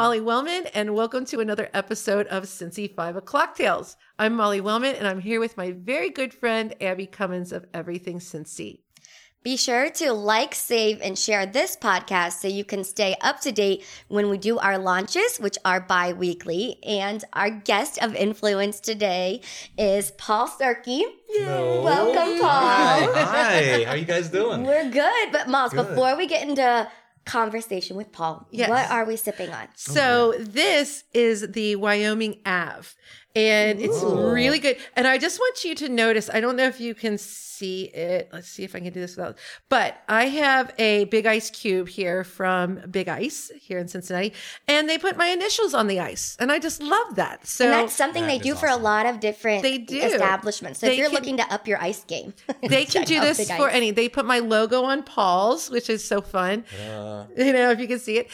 Molly Wellman, and welcome to another episode of Cincy 5 O'Clock Tales. I'm Molly Wellman, and I'm here with my very good friend, Abby Cummins of Everything Cincy. Be sure to like, save, and share this podcast so you can stay up to date when we do our launches, which are bi-weekly. And our guest of influence today is Paul Starkey. Hello. Welcome, Paul. Hi. How you guys doing? We're good. But Miles, Good. before we get into conversation with Paul, Yes. what are we sipping on? So this is the Wyoming Ave, and it's really good. And I just want you to notice, I don't know if you can see it. Let's see if I can do this without, but I have a Big Ice cube here from Big Ice here in Cincinnati, and they put my initials on the ice, and I just love that. So And that's something That they is do for a awesome. lot of different They do. establishments. So They if you're can- looking to up your ice game, they can check do out this Big for Ice. any. They put my logo on Paul's, which is so fun. Uh, You know, if you can see it.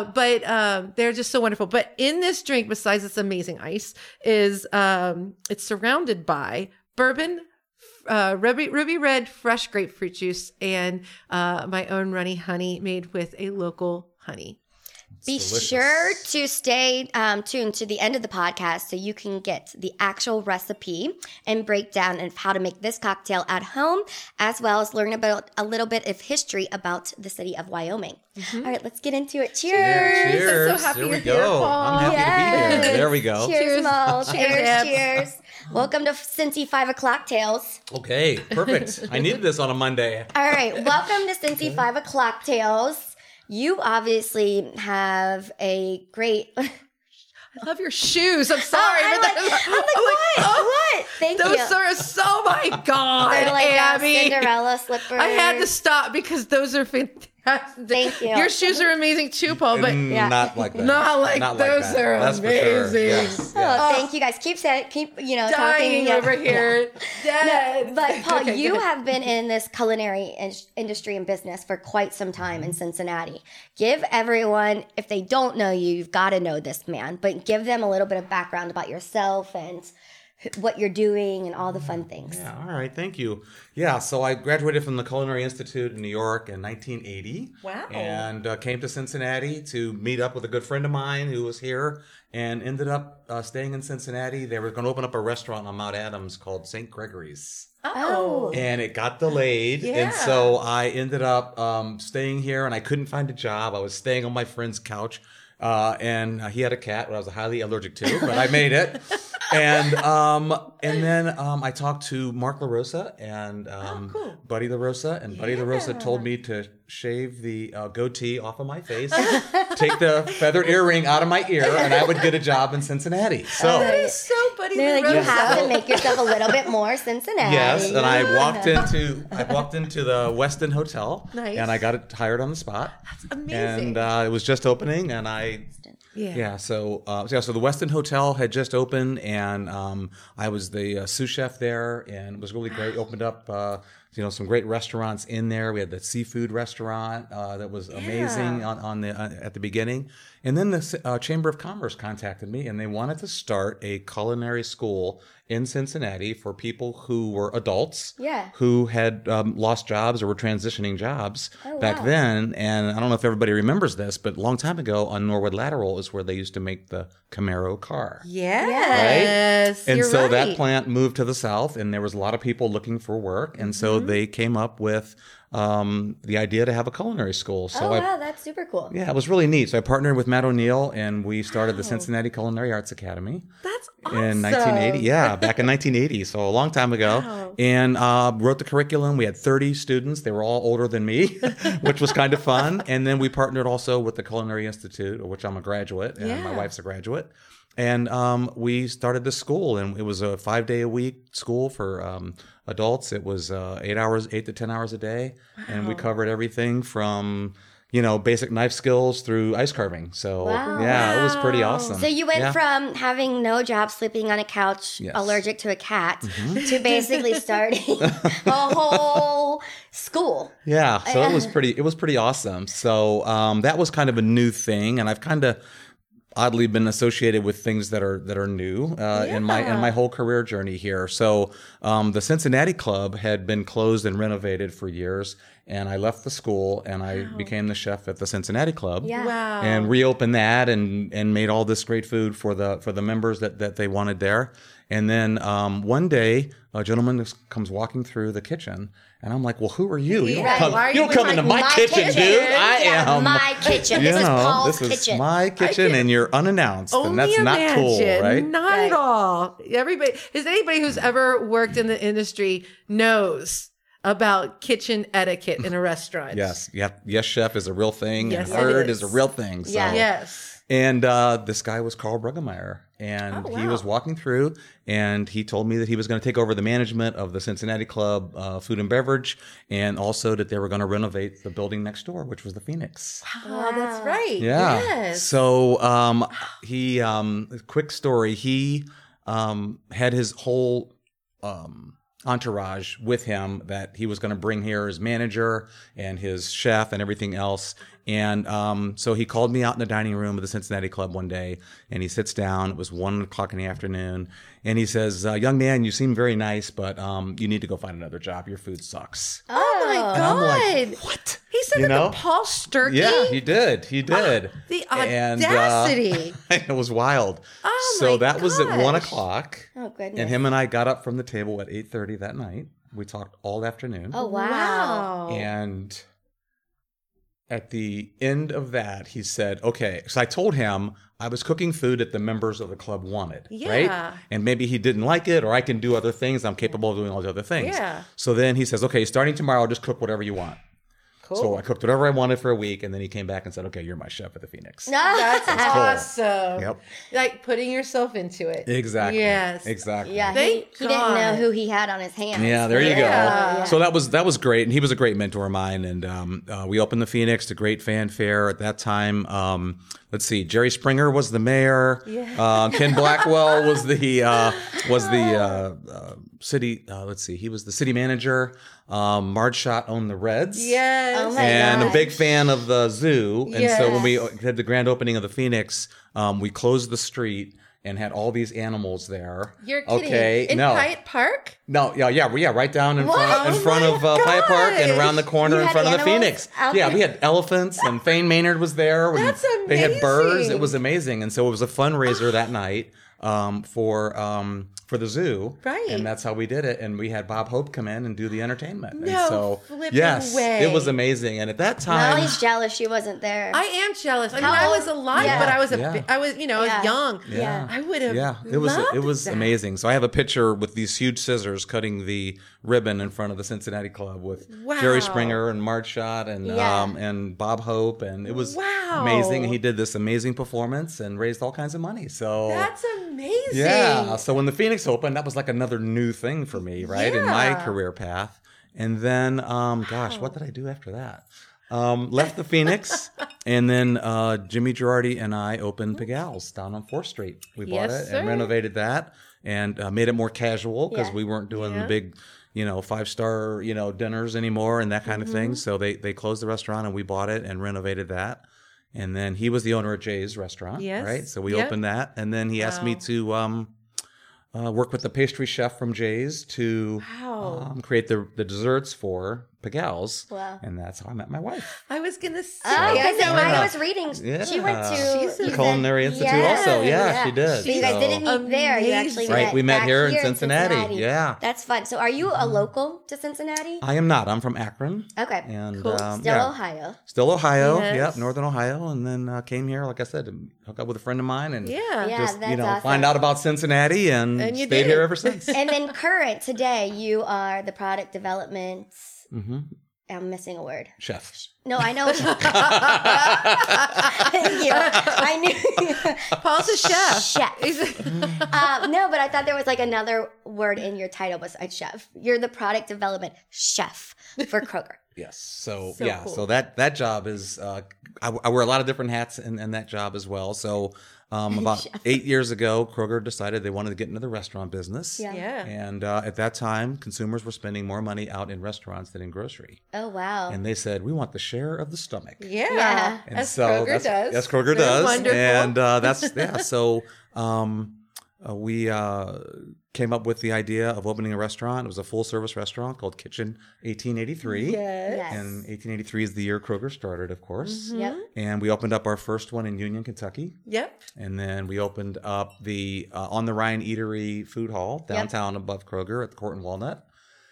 But they're just so wonderful. But in this drink, besides this amazing ice, is it's surrounded by bourbon, ruby red fresh grapefruit juice, and my own runny honey made with a local honey. Be delicious. sure to stay tuned to the end of the podcast so you can get the actual recipe and breakdown of how to make this cocktail at home, as well as learn about a little bit of history about the city of Wyoming. All right, let's get into it. Cheers! Cheers. I'm so happy There we you're here, go. Paul. I'm happy to be Yes. here. There we go. Cheers, Cheers. Mal. Cheers, Cheers, Abs. cheers. Welcome to Cincy 5 O'Clock Tales. Okay, perfect. I needed this on a Monday. All right, welcome to Cincy 5 O'Clock Tales. You obviously have a great... I love your shoes. I'm sorry. I'm but like, that- what? oh, What? Thank those you. are so, my God, They're like Abby. Cinderella slippers. I had to stop because those are fantastic. Thank you. Your shoes are amazing too, Paul, but Yeah. Not like that. Not like those that. are That's for sure. amazing. Yes, Oh, yes. thank you guys. Keep dying talking over Yeah. here. Yeah. Dead. No, but Paul, Okay, you good. have been in this culinary industry and business for quite some time in Cincinnati. Give everyone, if they don't know you, you've got to know this man, but give them a little bit of background about yourself and what you're doing and all the fun things. Yeah, all right, thank you. Yeah, so I graduated from the Culinary Institute in New York in 1980. Wow. And came to Cincinnati to meet up with a good friend of mine who was here and ended up staying in Cincinnati. They were going to open up a restaurant on Mount Adams called St. Gregory's. Oh. And it got delayed. Yeah. And so I ended up staying here and I couldn't find a job. I was staying on my friend's couch. And he had a cat that I was highly allergic to, but I made it. And then I talked to Mark LaRosa and cool. Buddy LaRosa, and Buddy LaRosa told me to shave the goatee off of my face, take the feathered earring out of my ear, and I would get a job in Cincinnati. So. That is so Buddy They're like, you LaRosa. have to make yourself a little bit more Cincinnati. Yes, and I walked into the Westin Hotel, Nice. and I got it hired on the spot. That's amazing. And it was just opening, and so the Westin Hotel had just opened, and I was the sous chef there, and it was really great. Opened up, some great restaurants in there. We had the seafood restaurant that was amazing at the beginning, and then the Chamber of Commerce contacted me, and they wanted to start a culinary school in Cincinnati for people who were adults, Yeah. who had lost jobs or were transitioning jobs back wow. then. And I don't know if everybody remembers this, but a long time ago on Norwood Lateral is where they used to make the Camaro car. Yes. And you're so right. that plant moved to the south, and there was a lot of people looking for work. And so they came up with the idea to have a culinary school. So Oh, wow, that's super cool. it was really neat. So I partnered with Matt O'Neill, and we started the Cincinnati Culinary Arts Academy. That's awesome. In 1980, back in 1980, so a long time ago. Wow. And wrote the curriculum. We had 30 students. They were all older than me, which was kind of fun. And then we partnered also with the Culinary Institute, of which I'm a graduate, and my wife's a graduate. And we started this school, and it was a 5-day-a-week school for adults. It was 8 to 10 hours a day, and we covered everything from basic knife skills through ice carving. So it was pretty awesome. So you went from having no job, sleeping on a couch, Yes. allergic to a cat, to basically starting a whole school. Yeah, so it was pretty awesome. So that was kind of a new thing, and I've kind of oddly been associated with things that are new in my whole career journey here. So the Cincinnati Club had been closed and renovated for years, and I left the school and I became the chef at the Cincinnati Club. Yeah. Wow. And reopened that and made all this great food for the members that they wanted there. And then one day a gentleman comes walking through the kitchen, and I'm like, well, who are you? You Yeah, don't why are you you don't come in into my my kitchen, kitchen? dude. I Yeah, am my kitchen. This is Paul's this is kitchen. my kitchen, and you're unannounced, and Only that's not cool, imagine. right? Not Right. at all. Anybody who's ever worked in the industry knows about kitchen etiquette in a restaurant. Yes, yes, chef is a real thing, Yes, and it herd is. is a real thing. So. Yeah. Yes. And this guy was Carl Bruggemeyer, and Oh, he wow. was walking through, and he told me that he was going to take over the management of the Cincinnati Club food and beverage, and also that they were going to renovate the building next door, which was the Phoenix. Oh, that's right. Yeah. Yes. So he, quick story, he had his whole entourage with him that he was going to bring here, his manager and his chef and everything else. And so he called me out in the dining room of the Cincinnati Club one day, and he sits down. It was 1:00 in the afternoon, and he says, "Young man, you seem very nice, but you need to go find another job. Your food sucks." Oh my And I'm God. like, "What?" He said You that know? to Paul Sturkey? Yeah, he did. He did. The And, audacity. it was wild. Oh, so my that was at gosh. 1:00. Oh, goodness. And him and I got up from the table at 8:30 that night. We talked all afternoon. Oh, wow. And at the end of that, he said, okay. So I told him I was cooking food that the members of the club wanted, Yeah. right? And maybe he didn't like it, or I can do other things. I'm capable of doing all the other things. Yeah. So then he says, okay, starting tomorrow, just cook whatever you want. Cool. So I cooked whatever I wanted for a week, and then he came back and said, okay, you're my chef at the Phoenix. That's cool. awesome. Yep. Like putting yourself into it. Exactly. Yes. Exactly. Yeah, he Thank didn't know God. who he had on his hands. Yeah, there you Yeah. go. So that was great, and he was a great mentor of mine. And we opened the Phoenix to great fanfare at that time. Let's see, Jerry Springer was the mayor. Yeah. Ken Blackwell was the city. Let's see, he was the city manager. Marge Schott owned the Reds. Yes. Oh my And a gosh. big fan of the zoo. And so when we Yes. had the grand opening of the Phoenix, we closed the street and had all these animals there. You're kidding. Okay, In no. Hyatt Park? No, yeah, right down in front Oh of my Hyatt Park and around the corner You in had front of the animals Phoenix. out Yeah, there? we had elephants, and Thane Maynard was there. and That's They had birds. amazing. It was amazing, and so it was a fundraiser that night for the zoo. Right. And that's how we did it. And we had Bob Hope come in and do the entertainment. And No so flipping yes, way. it was amazing. And at that Now time, he's jealous she wasn't there. I am jealous. I mean, How I old- was alive, Yeah. but I was Yeah. I was, I was Yeah. young. Yeah. I would have. yeah, it was that. amazing. So I have a picture with these huge scissors cutting the ribbon in front of the Cincinnati Club with Wow. Jerry Springer and Marge Schott and Yeah. and Bob Hope, and it was Wow. amazing. And he did this amazing performance and raised all kinds of money. So That's amazing. yeah. So when the Phoenix opened, that was like another new thing for me, right, in my Yeah. career path. And then, gosh, what did I do after that? Left the Phoenix, and then Jimmy Girardi and I opened Pigalle down on 4th Street. We bought Yes, it and sir. renovated that and made it more casual because Yeah. we weren't doing Yeah. the big, 5-star, dinners anymore and that kind of thing. So they closed the restaurant and we bought it and renovated that. And then he was the owner of Jay's restaurant, Yes. right? So we Yep. opened that, and then he asked me Wow. to work with the pastry chef from Jay's to Wow. create the desserts for Pigalle's. Wow. And that's how I met my wife. I was gonna say. Oh, I because know when Yeah. I was reading, she went to She's a you said- Culinary Institute Yeah, also. Yeah, she did. So you guys So- didn't meet there. You actually Amazing. Right, met we met back here in Cincinnati. Yeah. That's fun. So are you a local to Cincinnati? I am not. I'm from Akron. Okay. And Cool. Still yeah. Ohio. Still Ohio. Yes. Yep, Northern Ohio. And then came here, like I said, to hook up with a friend of mine and Yeah. Yeah. just, that's awesome. find out about Cincinnati and And you stayed did. here ever since. And then current today, you are the product development. hmm I'm missing a word. Chefs. No, I know. Thank you. I knew. Paul's a chef. Chef. He's- No, but I thought there was like another word in your title besides chef. You're the product development chef for Kroger. Yes. So, So yeah. cool. So that job is, I wear a lot of different hats in that job as well. So, about 8 years ago, Kroger decided they wanted to get into the restaurant business. Yeah. Yeah. And at that time, consumers were spending more money out in restaurants than in grocery. Oh, wow. And they said, we want the share of the stomach. Yeah. Yeah. And As so Kroger does. Yes, Kroger They're does. Wonderful. And that's, yeah. So we came up with the idea of opening a restaurant. It was a full service restaurant called Kitchen 1883. Yes. Yes. And 1883 is the year Kroger started, of course. Yep. And we opened up our first one in Union, Kentucky. Yep. And then we opened up the On the Rhine Eatery Food Hall downtown above Kroger at the Court and Walnut.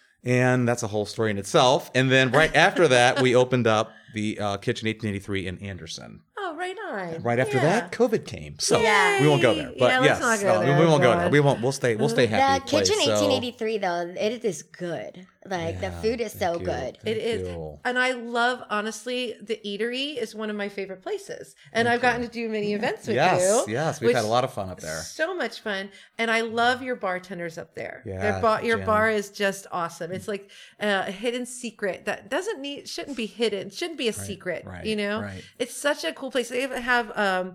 And that's a whole story in itself. And then right after that, we opened up the Kitchen 1883 in Anderson. Oh, right on. Right after that, COVID came. So Yeah. we won't go there. But Yeah, yes, let's not go there, we won't go God. there. We won't. We'll stay happy. The Kitchen place, so- 1883, though, it is good. Like, the Yeah, food is so thank you. good. It is. you. And I love, honestly, the eatery is one of my favorite places. And I've gotten to do many events with Yes, you. yes. We've which- had a lot of fun up there. So much fun. And I love your bartenders up there. Yeah, Your Jen. bar is just awesome. It's like a hidden secret that shouldn't be hidden. It shouldn't be a secret, right, you know? right. It's such a cool place. They even have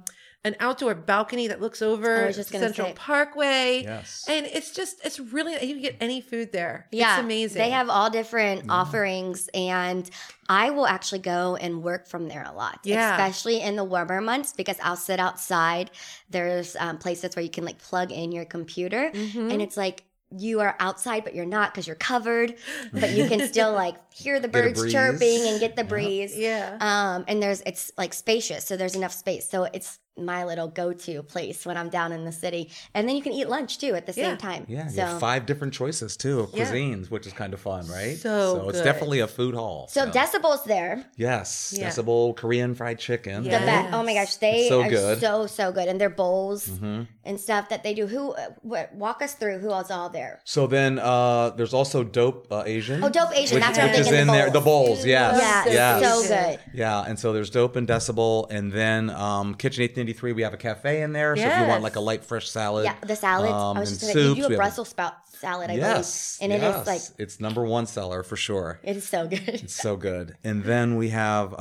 an outdoor balcony that looks over I was just gonna Central say. Parkway. Yes. And it's really, you can get any food there. Yeah, It's amazing. They have all different offerings, and I will actually go and work from there a lot, Yeah. especially in the warmer months because I'll sit outside. There's places where you can like plug in your computer, Mm-hmm. and it's like you are outside, but you're not because you're covered, but you can still like hear the Get a birds breeze. chirping and get the breeze. Yeah. And it's like spacious, so there's enough space. So it's my little go-to place when I'm down in the city. And then you can eat lunch too at the Yeah. same time. Yeah, you So, have 5 different choices too of Yeah. cuisines, which is kind of fun, right? So it's good. definitely a food hall. so Decibel's there. yes, Yeah. Decibel Korean fried chicken. Yeah. The best. Oh my gosh, they It's so are good. so good, and their bowls Mm-hmm. and stuff that they do. Who walk us through? Who else all there? So then there's also Dope Asian. Oh, Dope Asian. Which, That's what I'm which is thinking. in there. The bowls, yes. Yeah, yes. it's so good. Yeah, and so there's Dope and Decibel, and then Kitchen 1883, we have a cafe in there. So if you want Yes. like a light, fresh salad. Yeah, the salads. I was and just going to soups, give you we a have Brussels sprout salad, I Yes. believe, and it is like it's number 1 seller for sure. it is so good. It's so good. And then we have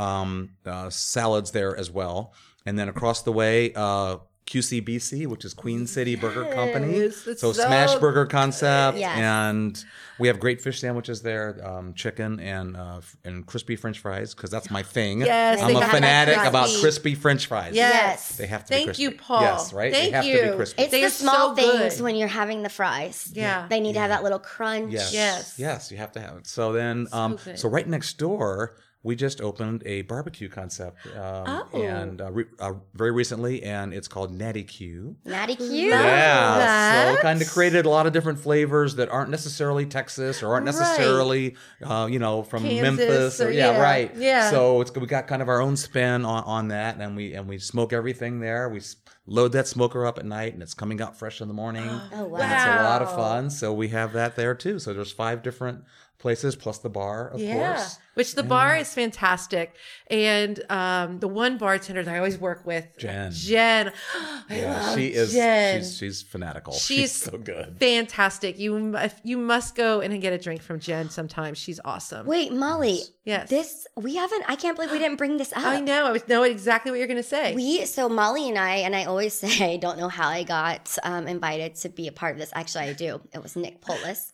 salads there as well. And then across the way, QCBC, which is Queen City Burger Company. Yes, it's So so smash burger concept. Yes. And we have great fish sandwiches there, chicken and crispy French fries, because that's my thing. Yes, I'm they a have to be fanatic crispy. about crispy French fries. Yes. They have to be Thank crispy. you, Paul. Yes, right? Thank they have you. to be crispy. It's They the are small so things good. when you're having the fries. Yeah. They need to have that little crunch. Yes. Yes. Yes, you have to have it. So then, good. so right next door, we just opened a barbecue concept, and very recently, and it's called Natty Q. Natty Q. Yeah, that. so kind of created a lot of different flavors that aren't necessarily Texas or aren't Right. necessarily, from Kansas Memphis. or- Yeah, yeah, right. yeah. So we got kind of our own spin on that, and we smoke everything there. We load that smoker up at night, and it's coming out fresh in the morning. Oh, wow. And it's a lot of fun. So we have that there too. So there's 5 different places plus the bar, of course. Which the bar is fantastic. And the one bartender that I always work with, Jen. I love she is. Jen. She's fanatical. She's so good. fantastic. You must go and get a drink from Jen sometime. She's awesome. Wait, Molly. Yes. I can't believe we didn't bring this up. I know. I know exactly what you're going to say. So Molly and I always say, I don't know how I got invited to be a part of this. Actually, I do. It was Nick Polis.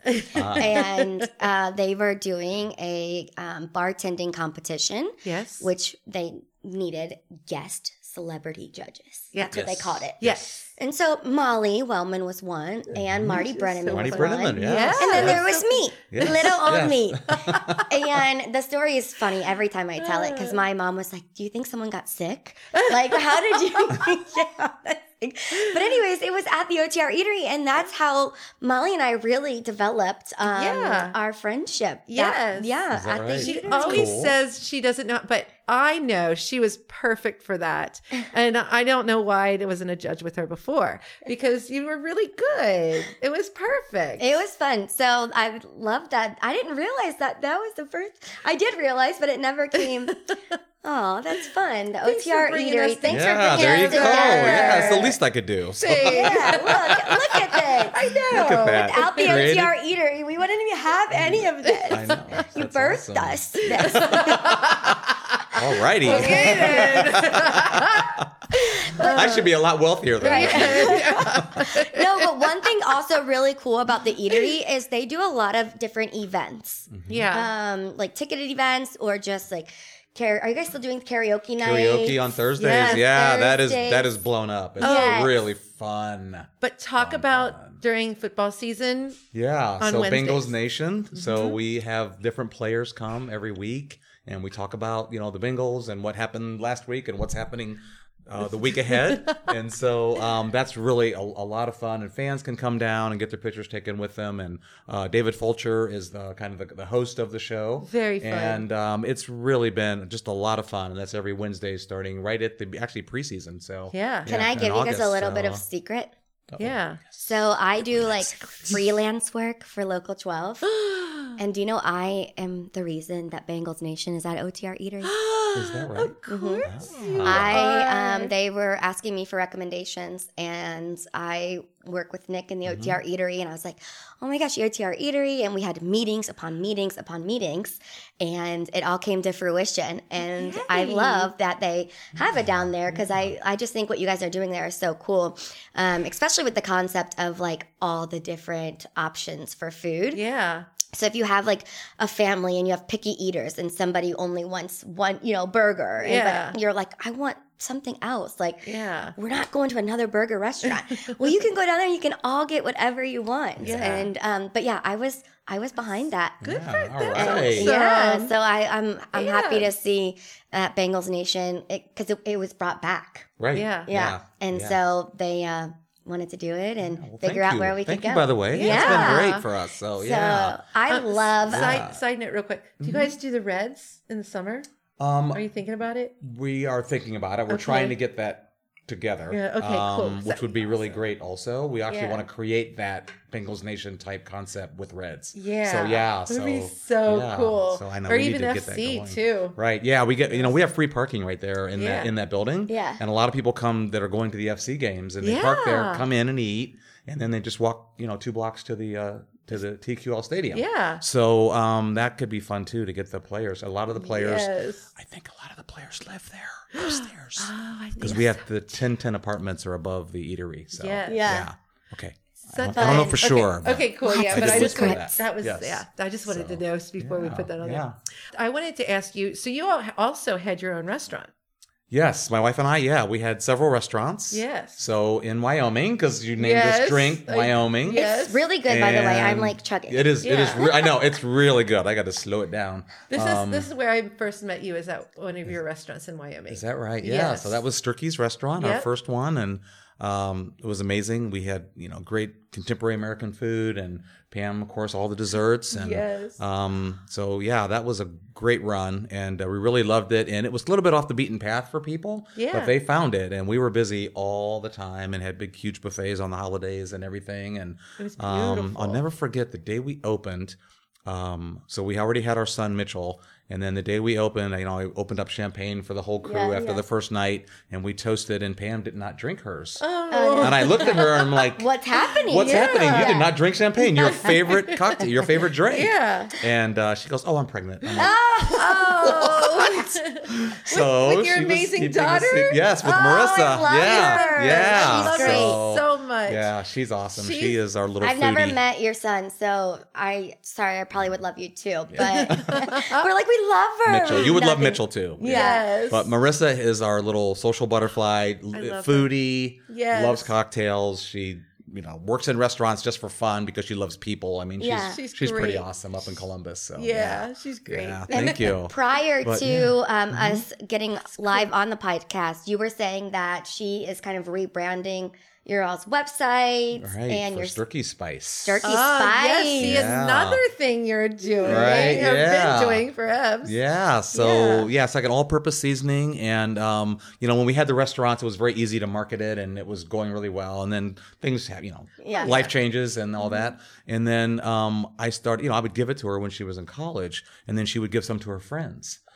And they were doing a bartending competition. Yes. Which they needed guest celebrity judges. Yeah. That's what they called it. Yes. And so Molly Wellman was one, and Marty Brenneman Marty was Brenneman, one. yeah. And then there was me, Yes. little old Yes. me. And the story is funny every time I tell it because my mom was like, "Do you think someone got sick? Like, how did you?" Yeah. But anyways, it was at the OTR Eatery, and that's how Molly and I really developed our friendship. Yes. Yeah. Is that right? She That's always cool. says she doesn't know, but I know she was perfect for that. And I don't know why I wasn't a judge with her before, because you were really good. It was perfect. It was fun. So I loved that. I didn't realize that was the first. I did realize, but it never came Oh, that's fun. The Thanks for OTR bringing Eatery. us Thanks for Yeah, bringing there you us go. together. Yeah, it's the least I could do. So. Yeah, look at this. I know. Look at that. Without the Creative. OTR Eatery, we wouldn't even have any of this. I know. You That's birthed awesome. us. This. All righty. Okay, then. I should be a lot wealthier than that. No, but one thing also really cool about the eatery is they do a lot of different events. Yeah. Like ticketed events or just like are you guys still doing karaoke nights? Karaoke on Thursdays. Yes, yeah, Thursdays. that is blown up. It's Yes. really fun. But talk about during football season. Yeah. On So Wednesdays. Bengals Nation. So we have different players come every week, and we talk about the Bengals and what happened last week and what's happening the week ahead. And so that's really a lot of fun, and fans can come down and get their pictures taken with them. And David Fulcher is the kind of the host of the show. Very fun. And it's really been just a lot of fun, and that's every Wednesday starting right at the actually preseason. So Yeah. Can I in give you guys a August, little bit so- of secret? Yeah. So I do like freelance work for Local 12. And do you know I am the reason that Bengals Nation is at OTR Eatery? Is that right? Of course you I are. they were asking me for recommendations, and I work with Nick in the OTR Eatery, and I was like, oh my gosh, OTR Eatery, and we had meetings upon meetings upon meetings, and it all came to fruition. And I Yay. love that they have it down there, because I just think what you guys are doing there is so cool, especially with the concept of like all the different options for food. Yeah. So if you have like a family and you have picky eaters and somebody only wants one, burger, Yeah. but you're like, I want something else. Like, Yeah. we're not going to another burger restaurant. Well, you can go down there and you can all get whatever you want. Yeah. And but yeah, I was behind that. Good Yeah, for all them. right. And, yeah, so I'm happy to Yes. see Bengals Nation because it was brought back. Right. Yeah, and Yeah. so they wanted to do it and Well, figure thank out you. where we Thank could you, go. by the way. Yeah. It's been great for us. So, So yeah. I love. Side note, real quick. Do you guys do the Reds in the summer? Are you thinking about it? We are thinking about it. We're Okay. trying to get that together. Yeah, okay, cool. Which would be really great also. We actually Yeah. want to create that Bengals Nation type concept with Reds. Yeah. So yeah. That would be so yeah. cool. So I know Or we even need to get that FC going. too. Right. Yeah. We get we have free parking right there in Yeah. that building. Yeah. And a lot of people come that are going to the FC games and they park there, Yeah. come in and eat, and then they just walk 2 blocks to the TQL Stadium. Yeah. So that could be fun too to get the players. A lot of the players. Yes. I think a lot of the players live there upstairs. Oh, I Because think we have the 10 apartments are above the eatery. So Yes. Yeah. Okay. So I don't know fun. for sure. but- Okay, cool. Yeah, I but just I just whispered wanted, that. that was Yes. I just wanted to So, know before we yeah, put that on yeah. there. I wanted to ask you. So you all also had your own restaurant. Yes, my wife and I, we had several restaurants. Yes. So in Wyoming, because you named Yes, this drink I- Wyoming. Yes. It's really good, by the way. I'm And like chugging. It is. It is. Yeah. I know it's really good. I got to slow it down. This is where I first met you. Is at one of your restaurants in Wyoming. Is that right? Yeah. Yes. So that was Sturkey's restaurant, our Yep. first one, and it was amazing. We had great contemporary American food, and Pam, of course, all the desserts, and Yes. so yeah, that was a great run, and we really loved it. And it was a little bit off the beaten path for people, Yeah. but they found it, and we were busy all the time and had big, huge buffets on the holidays and everything. And It was beautiful. I'll never forget the day we opened. So we already had our son Mitchell, and then the day we opened, I opened up champagne for the whole crew Yeah, after yeah. the first night, and we toasted, and Pam did not drink hers. Oh, And I looked at her and I'm like, What's happening? "What's Yeah. happening? You did not drink champagne. Your favorite cocktail, your favorite drink." yeah. And she goes, "Oh, I'm pregnant." I'm like, Oh, so with your she was amazing keeping a daughter? yes, with Oh, Marissa. I love yeah, her. yeah. She's love great. her so much. Yeah, she's awesome. She's- She is our little I've foodie. never met your son, so I probably would love you too. But we're like, we love her. Mitchell. You would love Nothing- Mitchell too. Yes. But Marissa is our little social butterfly, love foodie, Yes. loves cocktails. She, works in restaurants just for fun because she loves people. I mean, Yeah. she's She's pretty great. awesome up in Columbus. So yeah, she's great. Yeah, thank you. Prior But, to us getting live on the podcast, you were saying that she is kind of rebranding your all's website Right, and for your Sturkey Spice. Sturkey Ah, Spice. yes, see, Yeah. another thing you're doing, Right, or yeah. been doing perhaps. Yeah, so it's like an all-purpose seasoning, and when we had the restaurants, it was very easy to market it, and it was going really well. And then things have, Yeah. life changes and all that. And then I started, I would give it to her when she was in college, and then she would give some to her friends.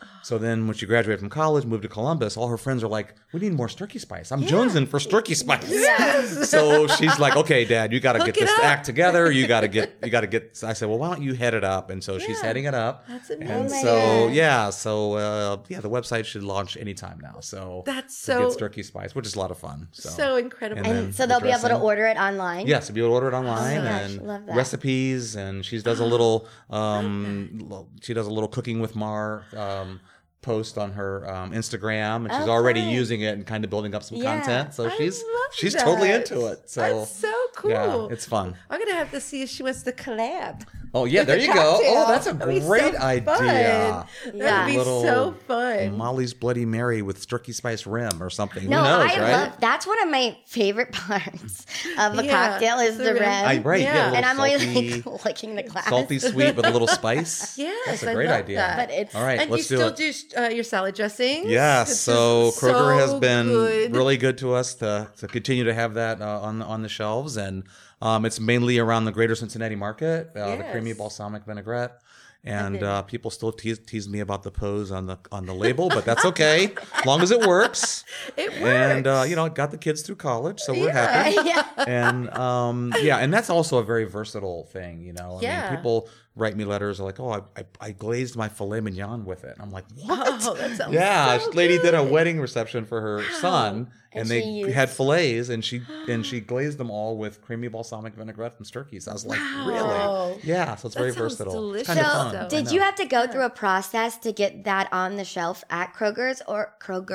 So then when she graduated from college, moved to Columbus, all her friends are like, we need more Sturkey Spice. I'm jonesing for Sturkey Spice. Yes. So she's like, okay, Dad, you got to Hook get it this up. act together. You got to get, so I said, well, why don't you head it up? And so she's heading it up. That's And amazing. so, the website should launch anytime now. So That's to so- get Sturkey Spice, which is a lot of fun. So incredible. And then And so the they'll be able to dressing. order it online. Yes, to be able to order it online gosh, and love that. recipes, and she does a little. She does a little cooking with Mar post on her Instagram, and she's already fun. using it and kind of building up some Yeah. content. So I she's love totally that. into it. So That's so cool. yeah, it's fun. I'm gonna have to see if she wants to collab. Oh yeah, with there the you go. cocktail. Oh, that's a That'd be so great fun. idea. That Yeah. would be Little so fun. Molly's Bloody Mary with Sturkey Spice rim or something. No, Who knows, I right? love that's one of my favorite parts of a Yeah, cocktail is the the rim. red. Right, Yeah. yeah, a little And I'm always salty, like licking the glass. salty sweet with a little spice. Yes, that's a I great love idea. that. But it's All right, And you let's do still it. do your salad dressings? Yes, It's so just Kroger has so been good. really good to us to continue to have that on the shelves, and it's mainly around the greater Cincinnati market, the Yes. creamy balsamic vinaigrette. And people still tease me about the pose on the label, but that's okay, as long as it works. It works. And it got the kids through college, so we're happy. yeah. And and that's also a very versatile thing, I Yeah. mean, people write me letters like, oh, I glazed my filet mignon with it. I'm like, what? Oh, that sounds Yeah, so this lady did a good. wedding reception for her son, and And they she used- had fillets, and she glazed them all with creamy balsamic vinaigrette from Sturkey's. I was like, Wow. really? Yeah, so it's very sounds versatile. delicious. It's kind of So, fun. I did know. you have to go through a process to get that on the shelf at Kroger's or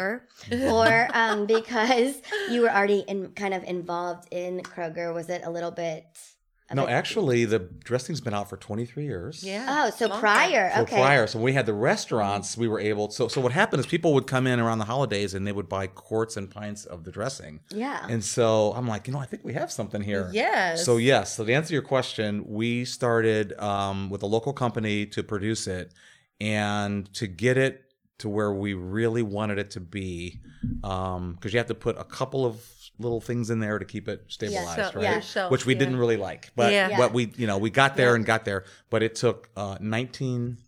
because you were already kind of involved in Kroger? Was it a little bit? of No, a- actually, the dressing's been out for 23 years. Yeah. Oh, so Long prior. So Okay. prior, so when we had the restaurants, we were able. So what happened is people would come in around the holidays and they would buy quarts and pints of the dressing. Yeah. And so I'm like, I think we have something here. Yes. So yes. So to answer your question, we started with a local company to produce it and to get it to where we really wanted it to be, because you have to put a couple of little things in there to keep it stabilized, So- right? yeah, shelf, Which we yeah. didn't really like, but Yeah. what we got there and got there, but it took 19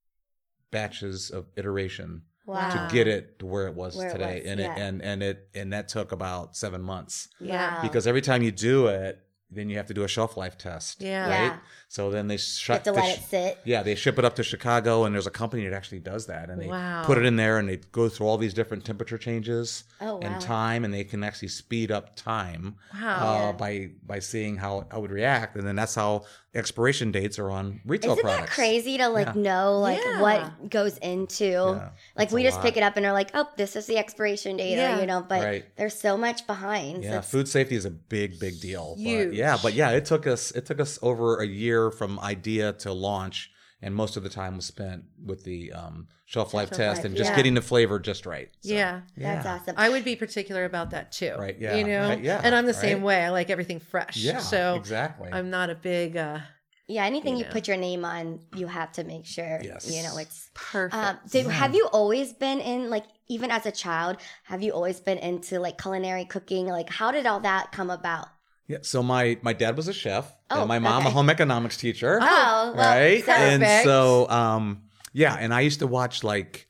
batches of iteration Wow. to get it to where it was Where it today, was, and yeah. and that took about 7 months, Yeah. because every time you do it, then you have to do a shelf life test, Yeah. right? Yeah. So then they You have to let it sit. yeah, they ship it up to Chicago, and there's a company that actually does that, and they Wow. put it in there, and they go through all these different temperature changes Oh, wow. and time, and they can actually speed up time Wow. by seeing how it would react, and then that's how expiration dates are on retail Isn't products. that crazy to Yeah. know Yeah. what goes into like it's we a just pick lot. it up and are like, oh, this is the expiration date, Yeah. or but Right. there's so much behind. Yeah, So it's- food safety is a big deal. Huge. But it took us over a year from idea to launch, and most of the time was spent with the shelf life test life, and just yeah. getting the flavor just right. So, Yeah. That's yeah. awesome. I would be particular about that too. Right, yeah, You know? right, yeah, And I'm the same right. way. I like everything fresh. Yeah, So exactly. I'm not a big yeah, anything you know. put your name on, you have to make sure Yes. it's perfect. so have you always been in like even as a child, have you always been into like culinary cooking? Like how did all that come about? Yeah, so my dad was a chef, Oh, and my mom a okay. home economics teacher. Oh, well, Right, and perfect. so and I used to watch like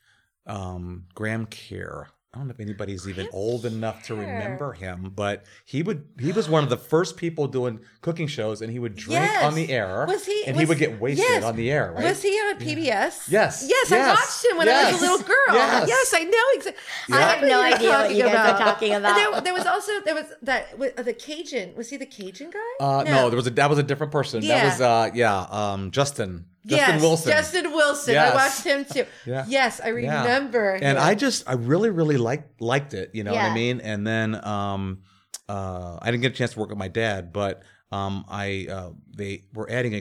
Graham Kerr. I don't know if anybody's even old enough to remember him, but he was one of the first people doing cooking shows, and he would drink Yes. on the air. Was he- And he was- would get wasted yes. on the air, right? Was he on PBS? Yes. Yes, I Yes. watched him when I was Yes. a little girl. Yes. Yes, I know exactly. Yeah. I have no idea what you guys are talking about. There was also the Cajun. Was he the Cajun guy? No, that was a different person. Yeah. That was Justin Yes, Wilson. Justin Wilson. Yes. I watched him too. Yeah. Yes, I Yeah. remember. And him. I really liked it, you know what I Yeah. mean? And then I didn't get a chance to work with my dad, but they were adding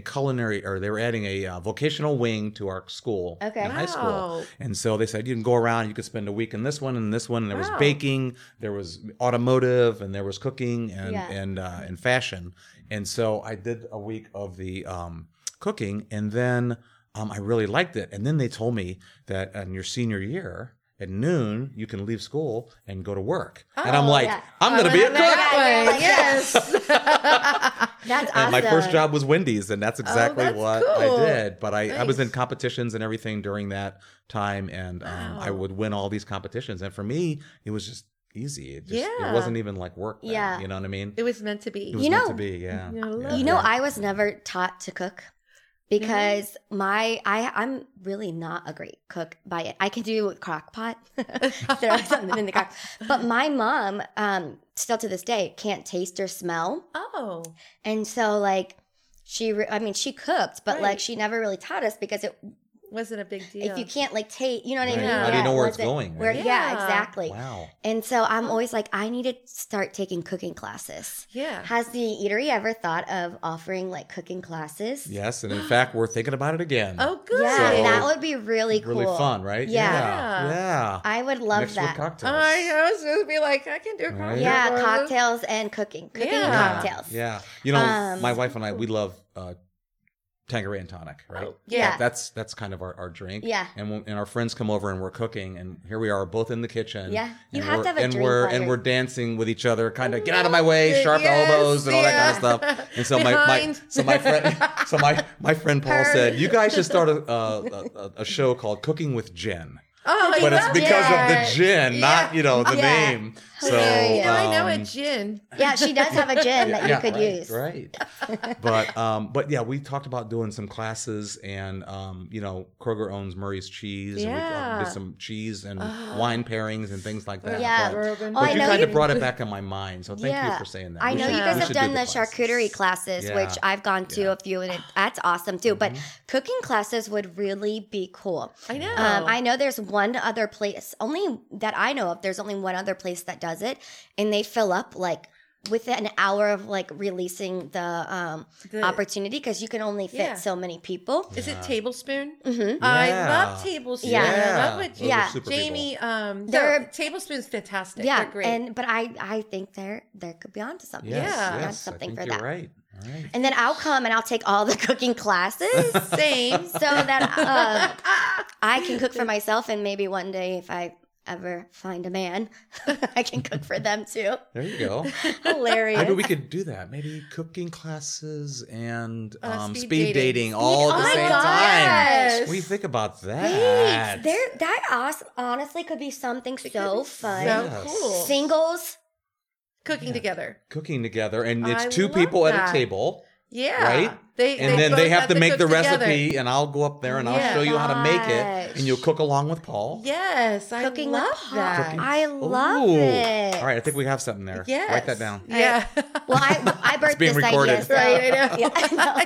a vocational wing to our school Okay. in high school. Wow. And so they said you can go around, you could spend a week in this one and this one, and there was Wow. baking, there was automotive, and there was cooking and Yeah. and fashion. And so I did a week of the cooking, and then I really liked it. And then they told me that in your senior year, at noon, you can leave school and go to work. And I'm like, yeah. I'm going to be a cook. Yes. That's awesome. And my first job was Wendy's, and that's exactly that's what cool. I did. But I was in Nice. competitions and everything during that time, and I would win all these competitions. And for me, it was just easy. It wasn't even like work. Then, Yeah. you know what I mean? It was meant to be. It was meant to be. Yeah. I love Yeah. You know, I was never taught to cook because I'm really not a great cook by it. I can do crock pot, throw something in the crock. But my mom, still to this day, can't taste or smell. Oh. And so like she cooked, but Right. like she never really taught us because it Wasn't a big deal. if you can't like taste, you know what I Right. mean? How do you know where it's wasn't- going, Where, right? yeah, Yeah. exactly. Wow. And so I'm always like, I need to start taking cooking classes. Yeah. Has the eatery ever thought of offering like cooking classes? Yes, and in fact, we're thinking about it again. Oh, good. Yeah, So- that would be really cool. Really fun, right? Yeah. Yeah. I would love Mixed that. with cocktails. I was going to be like, I can do a Right. cocktail. Yeah, course. cocktails and cooking. Cooking and Yeah. cocktails. Yeah. You know, Um, my wife and I, we love Tanqueray and tonic, right? Oh, yeah. That's kind of our drink. Yeah. And our friends come over and we're cooking, and here we are both in the kitchen. Yeah. You and have we're- to have a and drink we're while and you're- we're dancing with each other, kind of get out of my way, sharp Yes, elbows and all that kind of yeah. stuff. And so my Behind. my friend Paul said, you guys should start a show called Cooking with Jen. Oh, But it's love because of the it. gin, not, the Yeah. name. So, Hilarious. Now I know a gin. Yeah, she does have a gin that you could right, use. Right. But yeah, we talked about doing some classes, and Kroger owns Murray's Cheese, and we Yeah. did some cheese and wine pairings and things like that. Yeah. But, Bourbon. Oh, I but you know kind you- of brought it back in my mind, so thank you for saying that. I We know should- you guys we have should do done the classes. charcuterie classes, Yeah. which I've gone to Yeah. a few, and that's awesome too. But cooking classes would really be cool. I know. I know there's one other place, only that I know of. There's only one other place that does it, and they fill up like within an hour of like releasing the opportunity because you can only fit Yeah. so many people. Is it Tablespoon? Mm-hmm. I Yeah. love Tablespoon. Yeah. I love what Those are Yeah. super Jamie. people. They're- Tablespoon's fantastic. Yeah, They're great. but I think there could be onto something. Yes, Yeah. Onto yes, something I for think that. you're right. All right. And then I'll come and I'll take all the cooking classes. Same. So that I can cook for myself, and maybe one day if I ever find a man, I can cook for them too. There you go. Hilarious. Maybe we could do that. Maybe cooking classes and speed speed dating. dating all at Oh the my same gosh. time. What do you think about that? Wait, that honestly could be something so fun. So Yes. cool. Singles, Cooking together. Cooking together, and it's I two love people at that. a table, Yeah. right? And then both they have to make cook the together. recipe, and I'll go up there and I'll Yeah. show you how to make it, Gosh. and you'll cook along with Paul. Yes, I cooking love with Paul. that. Cooking. I love Ooh. it. All right, I think we have something there. Yes. Write that down. Yeah. Well, I birthed being this recorded. idea. So, Right, I know. Yeah,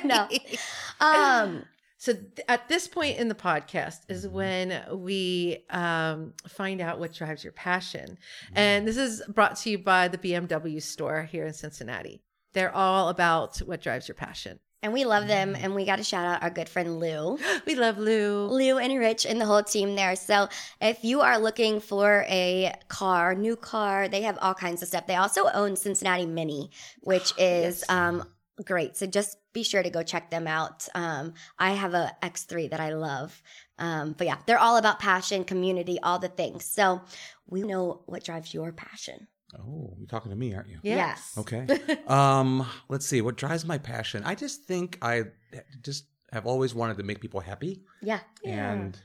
no. So at this point in the podcast is when we find out what drives your passion. And this is brought to you by the BMW store here in Cincinnati. They're all about what drives your passion. And we love them, and we got to shout out our good friend Lou. We love Lou. And Rich and the whole team there. So if you are looking for a new car, they have all kinds of stuff. They also own Cincinnati Mini, which is great. So just be sure to go check them out. I have a X3 that I love. But yeah, they're all about passion, community, all the things. So we know what drives your passion. Oh, you're talking to me, aren't you? Yes. Okay. Let's see. What drives my passion? I just think I just have always wanted to make people happy. Yeah. And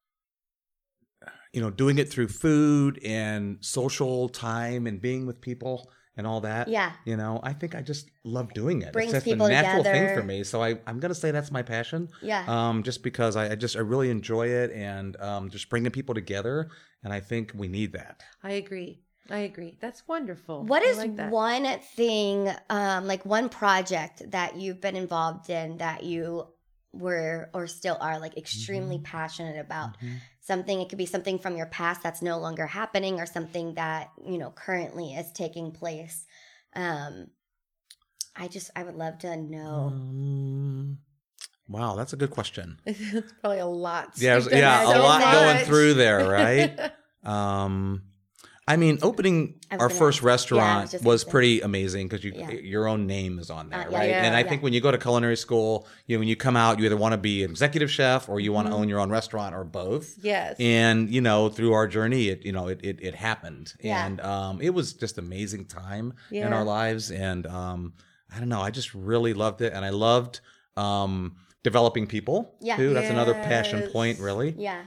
doing it through food and social time and being with people and all that. Yeah. I think I just love doing it. Brings it's just people a natural thing together. for me. So I'm gonna say that's my passion. Yeah. Just because I really enjoy it, and just bringing people together, and I think we need that. I agree. That's wonderful. What I is like that. one thing, like one project that you've been involved in that you were or still are like extremely passionate about? Something, it could be something from your past that's no longer happening, or something that, currently is taking place. I would love to know. Wow, that's a good question. It's probably a lot. Yeah, You've done a so lot going much. through there, right? I mean, opening our first restaurant was pretty amazing because your own name is on there, right? And I think when you go to culinary school, when you come out, you either want to be an executive chef or you want to own your own restaurant or both. Yes. And through our journey, it happened, and it was just amazing time in our lives, and I don't know, I just really loved it, and I loved developing people too. That's another passion point, really. Yeah.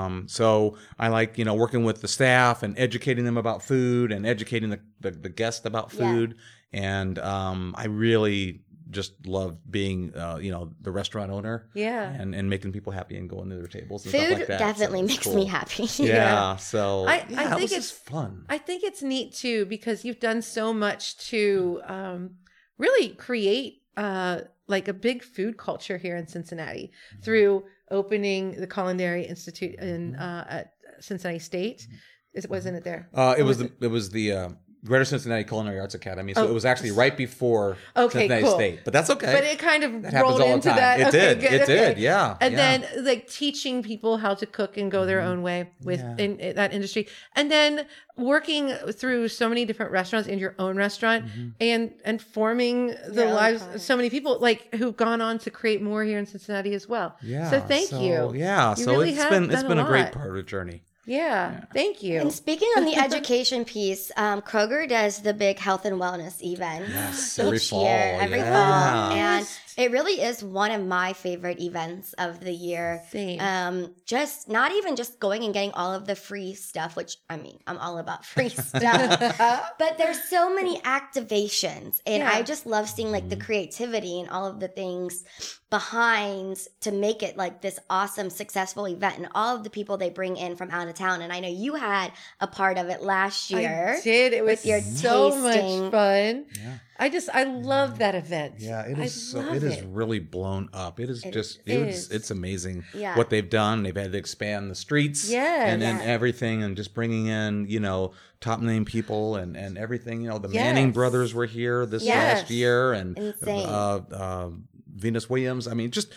So I like, working with the staff and educating them about food and educating the guest about food. And I really just love being, the restaurant owner. Yeah. And making people happy and going to their tables and food stuff like that. Definitely makes me happy. Yeah. So I think it's fun. I think it's neat too, because you've done so much to really create like a big food culture here in Cincinnati through opening the Culinary Institute in at Cincinnati State. Wasn't it there? It was the Greater Cincinnati Culinary Arts Academy. So it was actually right before Cincinnati State, but that's okay. But it kind of that rolled into that. It did. It did. Yeah. And then like teaching people how to cook and go their own way in that industry, and then working through so many different restaurants in your own restaurant, and forming the lives of so many people like who've gone on to create more here in Cincinnati as well. Yeah. So thank you. Yeah. You so really it's have been done a great lot. part of the journey. Yeah. Thank you. And speaking on the education piece, Kroger does the big health and wellness event every each fall. year, every Yeah. fall, and it really is one of my favorite events of the year. Same. Just not even just going and getting all of the free stuff, which I mean, I'm all about free stuff, but there's so many activations, and I just love seeing like the creativity and all of the things behind to make it like this awesome, successful event, and all of the people they bring in from out of town. And I know you had a part of it last year. I did. It was so tasting. much fun. Yeah. I love that event. Yeah, it is. It is really blown up. It is it's amazing Yeah. what they've done. They've had to expand the streets, and everything, and just bringing in top name people and everything. The Manning brothers were here this last year, and Venus Williams. I mean, just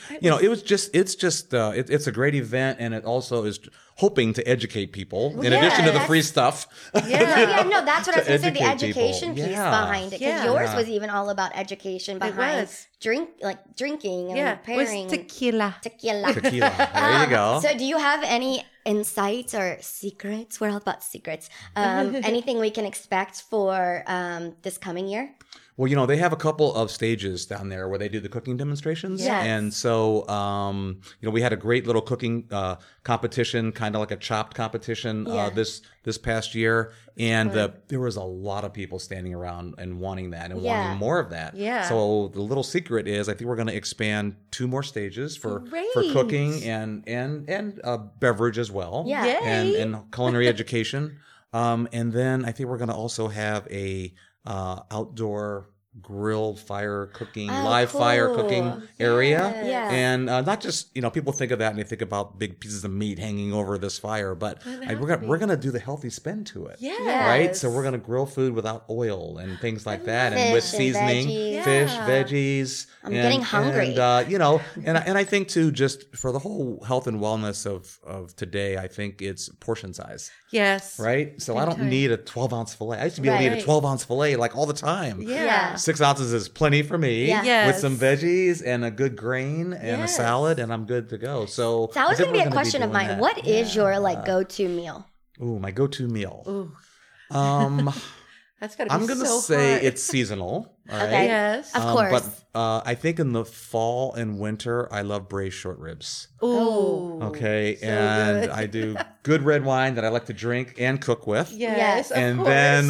it's a great event, and it also is hoping to educate people in addition to the free stuff. No, that's what I was going to say. The educate education people. piece Yeah. behind it, because yours was even all about education behind drinking and pairing. It was tequila. Tequila. There you go. So, do you have any insights or secrets? We're all about secrets. Anything we can expect for this coming year? Well, they have a couple of stages down there where they do the cooking demonstrations. Yes. And so, we had a great little cooking competition, kind of like a chopped competition this past year. And there was a lot of people standing around and wanting that and wanting more of that. Yeah. So the little secret is I think we're going to expand 2 more stages for cooking and beverage as well. Yeah. And culinary education. And then I think we're going to also have a outdoor grill fire cooking, live fire cooking area. Yeah. And not just, people think of that and they think about big pieces of meat hanging over this fire, but we're going to do the healthy spin to it. Yeah. Right? So we're going to grill food without oil and things like that, and with and seasoning, veggies. fish, veggies. I'm getting hungry. And I think too, just for the whole health and wellness of today, I think it's portion size. Yes. Right? So I don't need a 12-ounce filet. I used to be able to eat a 12-ounce filet like all the time. Yeah. 6 ounces is plenty for me. Yeah. Yes. With some veggies and a good grain and a salad, and I'm good to go. So That was going to be a question of mine. What is your go-to meal? Ooh, my go-to meal. Ooh. That's got to be I'm going to so say hard. it's seasonal. All right? Okay. Yes. Of course. But I think in the fall and winter, I love braised short ribs. Ooh. Okay. So and good. I do good red wine that I like to drink and cook with. Yes. Of And course. then,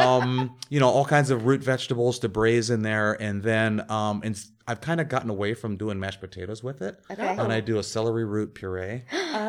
all kinds of root vegetables to braise in there. And then, I've kind of gotten away from doing mashed potatoes with it. Okay. And I do a celery root puree,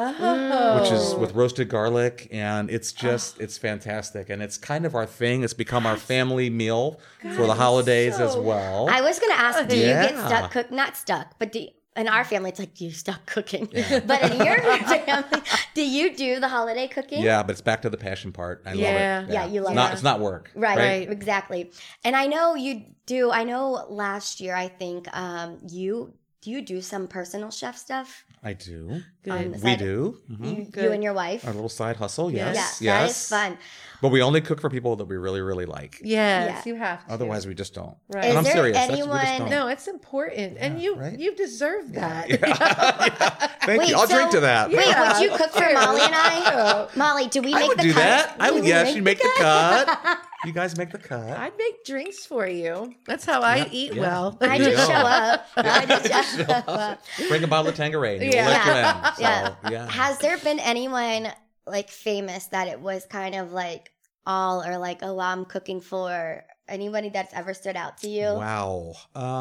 Oh. which is with roasted garlic. And it's just, it's fantastic. And it's kind of our thing. It's become our family meal for the holidays as well. I was going to ask, do you get Yeah. stuck cook? Not stuck, but in our family, it's like, do you stop cooking? But in your family, do you do the holiday cooking? Yeah, but it's back to the passion part. I love it. Yeah, you love It's not, it. It's not work. Right, exactly. And I know you do. I know last year, I think you do you do some personal chef stuff? I do. Good. We do. Mhm. You and your wife? Our little side hustle. Yes. Yes. Yeah, Yes. that is fun. But we only cook for people that we really, really like. Yes, Yeah. you have to. Otherwise, we just don't. Right. And Is I'm there serious. We anyone- just don't. No, it's important, and right? you deserve that. Thank Wait, you. I'll so- drink to that. Wait, Yeah. would you cook for Molly and I? Molly, do we make I would the do cut? that. I would. Do we Yeah, she'd make the cut. You guys make the cut. I'd make drinks for you. That's how I eat yeah. well. I There you just go. show up. I just show up. Bring a bottle of Tanqueray. And we'll Yeah. let you in. So, Yeah. yeah. Has there been anyone like famous that it was kind of like all or like, oh, I'm cooking for anybody that's ever stood out to you? Wow.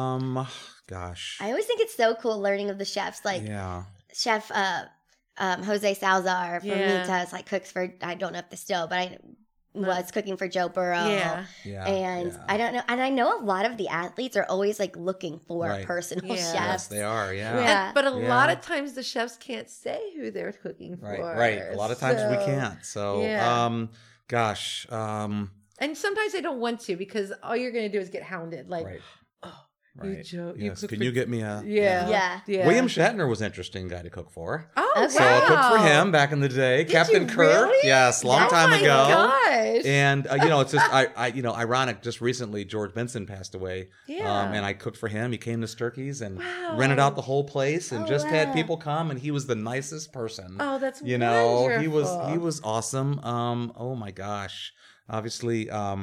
Gosh. I always think it's so cool learning of the chefs, like Yeah. Chef Jose Salazar from Yeah. Mitas, like cooks for, I don't know if this still, but I was cooking for Joe Burrow. Yeah. Yeah. And yeah. I don't know. And I know a lot of the athletes are always like looking for Right. personal Yeah. chefs. Yes, they are. Yeah. Yeah. But a lot Yeah. of times the chefs can't say who they're cooking Right. for. Right. A lot of times we So- can't. So, yeah. gosh. And sometimes they don't want to because all you're going to do is get hounded. Like, Right. oh, you Right. joke. You Yes. cook Can for- you get me a? Yeah. Yeah. William Shatner was an interesting guy to cook for. Oh, Okay. So I cooked for wow. him back in the day. Did Captain you Kirk. really? Yes, long Oh time my ago. Gosh. And it's just ironic. Just recently, George Benson passed away. Yeah. And I cooked for him. He came to Sturkey's and Wow. rented out the whole place and Oh, just had wow. people come. And he was the nicest person. Oh, that's he was wonderful. awesome. Oh my gosh. Obviously,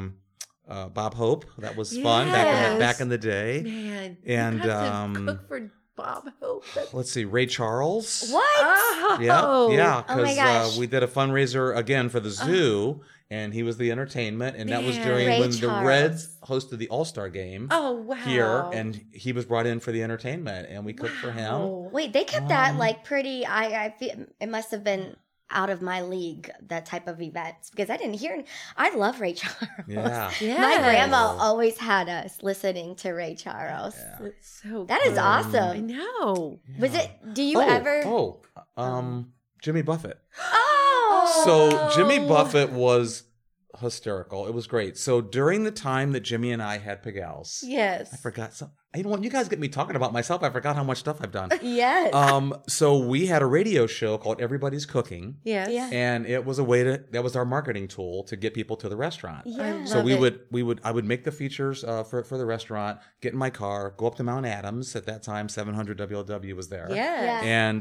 Bob Hope. That was fun Yes. back in the day. Man. And, you got to cook for Bob Hope. Let's see, Ray Charles. What? Oh. Yeah, Oh my because gosh. we did a fundraiser again for the zoo, and he was the entertainment, and that was Man. during Ray when the Charles. Reds hosted the All-Star game Oh, wow. here, and he was brought in for the entertainment, and we cooked for him. Wow. Wait, they kept that like pretty. I feel it must have been out of my league, that type of events, because I didn't hear. I love Ray Charles. Yeah. Yes. My grandma always had us listening to Ray Charles. Yeah. It's so That is I awesome. know. Was it? Do you ever? Jimmy Buffett. Oh, So Jimmy Buffett was hysterical. It was great. So during the time that Jimmy and I had Pigalle, Yes. I forgot some. You know what? You guys get me talking about myself. I forgot how much stuff I've done. Yes. So we had a radio show called Everybody's Cooking. Yes. Yeah. And it was that was our marketing tool to get people to the restaurant. Yeah. So Love it. I would make the features for the restaurant, get in my car, go up to Mount Adams. At that time, 700 WLW was there. Yeah. And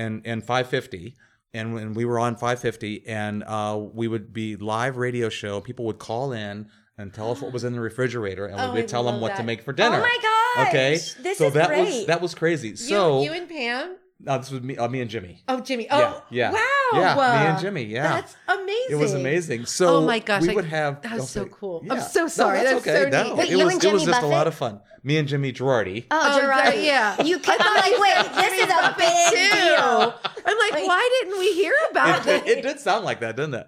550. And when we were on 550, and we would be live radio show, people would call in and tell us what was in the refrigerator, and Oh, we I would tell them love what to that. make for dinner. Oh my gosh. Okay, This so is that great. was crazy. So you and Pam. this was me and Jimmy. Oh, Jimmy. Oh, yeah. Wow. Yeah, me and Jimmy, yeah. That's amazing. It was amazing. So Oh my gosh, we would have. that was so okay. cool. Yeah. I'm so sorry. No, That's okay. so No, neat. Wait, it you was and it was Jimmy just a lot Buffett? of fun. Me and Jimmy Girardi. Oh, Gerardi. Yeah. You could. I I'm thought like, you wait, said this Jimmy is a Buffett big too. deal. I'm like, Wait. why didn't we hear about it? It did sound like that, didn't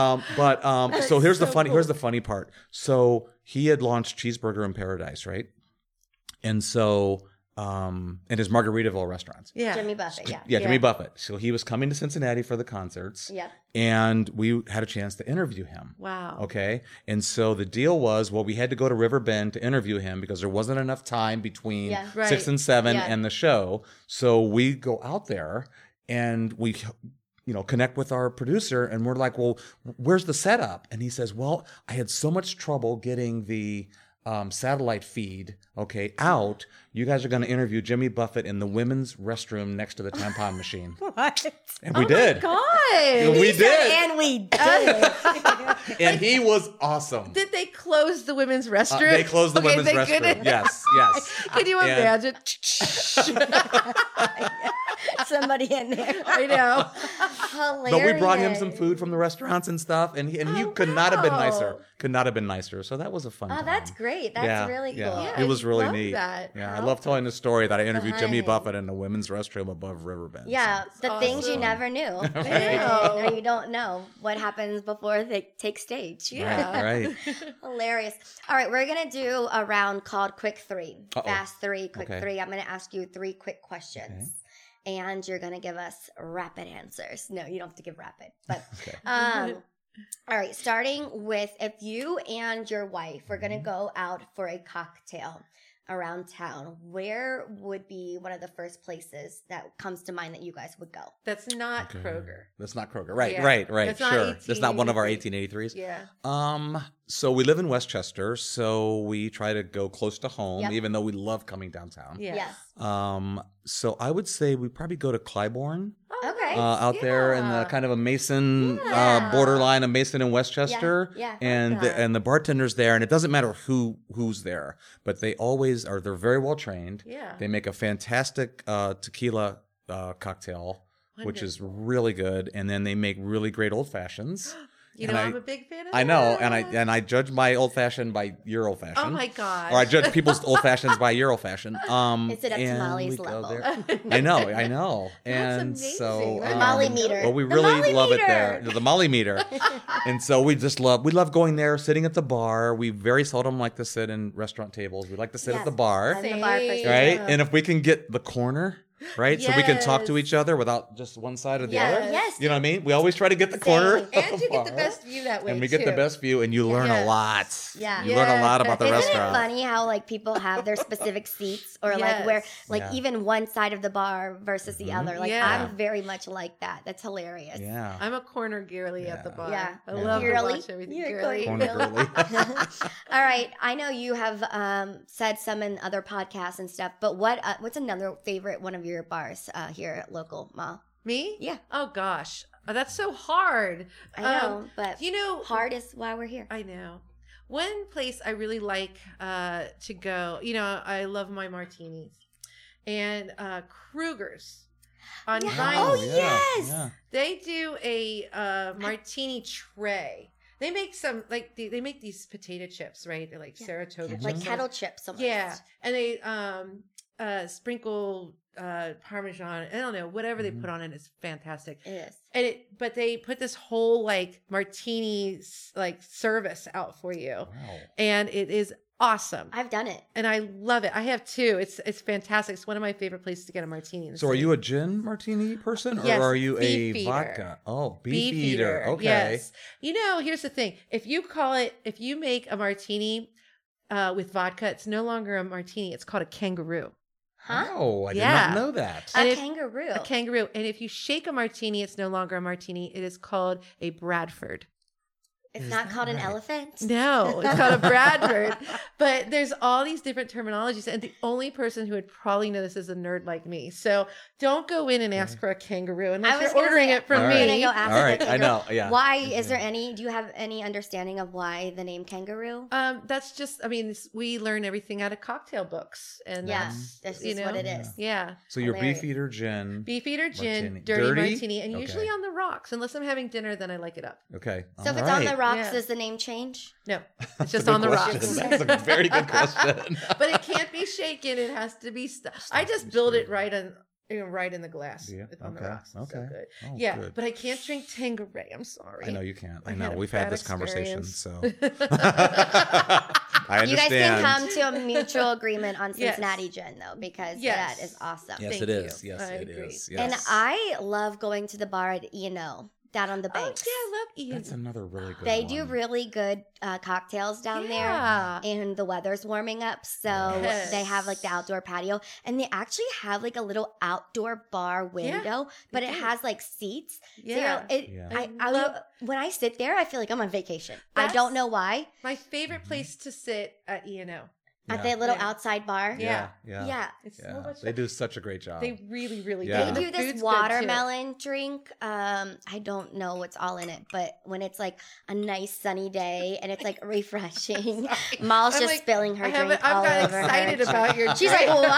it? So here's the so funny. cool. Here's the funny part. So he had launched Cheeseburger in Paradise, right? And so in his Margaritaville restaurants. Yeah. Jimmy Buffett. Yeah. Yeah, Jimmy Yeah. Buffett. So he was coming to Cincinnati for the concerts. Yeah. And we had a chance to interview him. Wow. Okay. And so the deal was, we had to go to River Bend to interview him because there wasn't enough time between Yeah. 6 Right. and 7 Yeah. and the show. So we go out there and we connect with our producer, and we're like, well, where's the setup? And he says, well, I had so much trouble getting the satellite feed, out. You guys are going to interview Jimmy Buffett in the women's restroom next to the tampon machine. What? And we did. God. We did. And we did. And he was awesome. Did they close the women's restroom? They closed the women's thank restroom. goodness. Yes, yes. Can you And- imagine? Somebody in there. I know. Hilarious. But we brought him some food from the restaurants and stuff, and he could not have been nicer. wow. Could not have been nicer. So that was a fun Oh, time. that's great. That's really cool. Yeah. Yeah, It was I really love neat. that. Yeah, I How- love telling the story that I interviewed Jimmy Behind. Buffett in the women's restroom above Riverbend. Yeah, That's the things you awesome. never knew. know. Or you don't know what happens before they take stage. Yeah. Right. Hilarious. All right, we're going to do a round called Quick 3. Uh-oh. Fast 3, Quick Okay. 3. I'm going to ask you 3 quick questions. And you're going to give us rapid answers. No, you don't have to give rapid. But Okay. all right, starting with if you and your wife were going to go out for a cocktail. around town, where would be one of the first places that comes to mind that you guys would go? That's not Kroger. That's not Kroger. Right, Yeah. right. That's not Sure. That's not one of our 1883s. 1883s. Yeah. So we live in Westchester, so we try to go close to home, Yep. even though we love coming downtown. Yes. So I would say we probably go to Clybourne. Okay. Out there in the kind of a Mason Yeah. borderline of Mason and Westchester, Yeah. and the bartender's there, and it doesn't matter who's there, but they always are. They're very well trained. Yeah. They make a fantastic tequila cocktail, which is really good, and then they make really great old fashions. You And know, I'm a big fan of I know, that. and I judge my old fashioned by your old fashioned. Oh my gosh. Or I judge people's old fashions by your old fashioned. It's it up to and Molly's we go level. there. I know. And amazing. so The Molly meter. Well, we The really Molly love it meter. there. The Molly meter. And so we love going there, sitting at the bar. We very seldom like to sit in restaurant tables. We like to sit Yes. at the bar. I'm the bar person. Right? Yeah. And if we can get the corner, right? So we can talk to Yes. each other without just one side or the Yes. other. Yes. You know what I mean? We always try to get the corner. Same. of And you get the bar. best view that way, And we get the too. best view, and you learn a Yes. lot. Yeah. You learn a lot about the Isn't restaurant. it funny how like people have their specific seats or like Yes. where like Yeah. even one side of the bar versus the other? Like Yeah. I'm very much like that. That's hilarious. Yeah. I'm a corner girly at the bar. Yeah. I Yeah. love Girly? to watch everything. You're a girly. girly. Corner girly. All right, I know you have said some in other podcasts and stuff, but what's another favorite one of your bars here at local, Ma? Me? Yeah. Oh gosh. Oh, that's so hard. I know, but You know, hard is why we're here. I know. One place I really like to go, you know, I love my martinis. And Kruger's on Yeah. Vine Oh, Street. yes. Yeah. They do a martini tray. They make some like they make these potato chips, right? They're like Saratoga Like chips. kettle chips almost. Yeah, and they sprinkle Parmesan. I don't know, whatever they put on it is fantastic. It is. And but they put this whole like martini like service out for you, Wow. and it is awesome. I've done it. And I love it. I have two. It's fantastic. It's one of my favorite places to get a martini. In the So are city. you a gin martini person, or Yes, are you a beef eater. vodka? Oh, beef eater. Okay. Yes. You know, here's the thing. If you make a martini with vodka, it's no longer a martini. It's called a kangaroo. Huh? Oh, I did Yeah. not know that. And A if- kangaroo. A kangaroo. And if you shake a martini, it's no longer a martini. It is called a Bradford. It's Is not that called an right? elephant. No, it's called a Bradford. But there's all these different terminologies. And the only person who would probably know this is a nerd like me. So don't go in and ask for a kangaroo I unless was you're gonna ordering say, it from All I'm right. gonna me. go ask All the right, I kangaroo. know. Yeah. Why is there any? Do you have any understanding of why the name kangaroo? That's just, I mean, we learn everything out of cocktail books. And Yeah, that's you just what know, it is. Yeah. So your Hilarious. beef eater gin. Beef eater gin, Martini. dirty Dirty? martini, and Okay. usually on the rocks. Unless I'm having dinner, then I like it up. Okay. So if All it's on the right. rocks, Yeah. does the name change? No, it's That's just a good on the question. rocks. That's a very good question. But it can't be shaken. It has to be. I just build it right in the glass Yeah, on the okay, rocks. It's so okay. good. Oh, Yeah, good. but I can't drink Tanqueray. I'm sorry. I know you can't. I I know. had a We've had bad this conversation, experience. so I You guys understand. can come to a mutual agreement on Yes. Cincinnati Gin though, because Yes. that is awesome. Yes, Thank it is. you. Yes, I it agree. is. And Yes. I love going to the bar at E&O down on the Oh, yeah, banks. I love Ian. That's another really good They one. do really good cocktails down Yeah. there, and the weather's warming up, so Yes. they have like the outdoor patio, and they actually have like a little outdoor bar window, but it do. has like seats. Yeah. So Yeah. I love- when I sit there, I feel like I'm on vacation. I That's- don't know why. My favorite place to sit at E&O. At the little Yeah. outside bar. Yeah. Yeah. It's Yeah. so much They do such a great job. They really, really Yeah. do. They The do this food's good, too. watermelon drink. I don't know what's all in it, but when it's like a nice sunny day and it's like refreshing, Mal's I'm just like, spilling her I drink haven't- I'm all not over excited her. about your She's like, drink.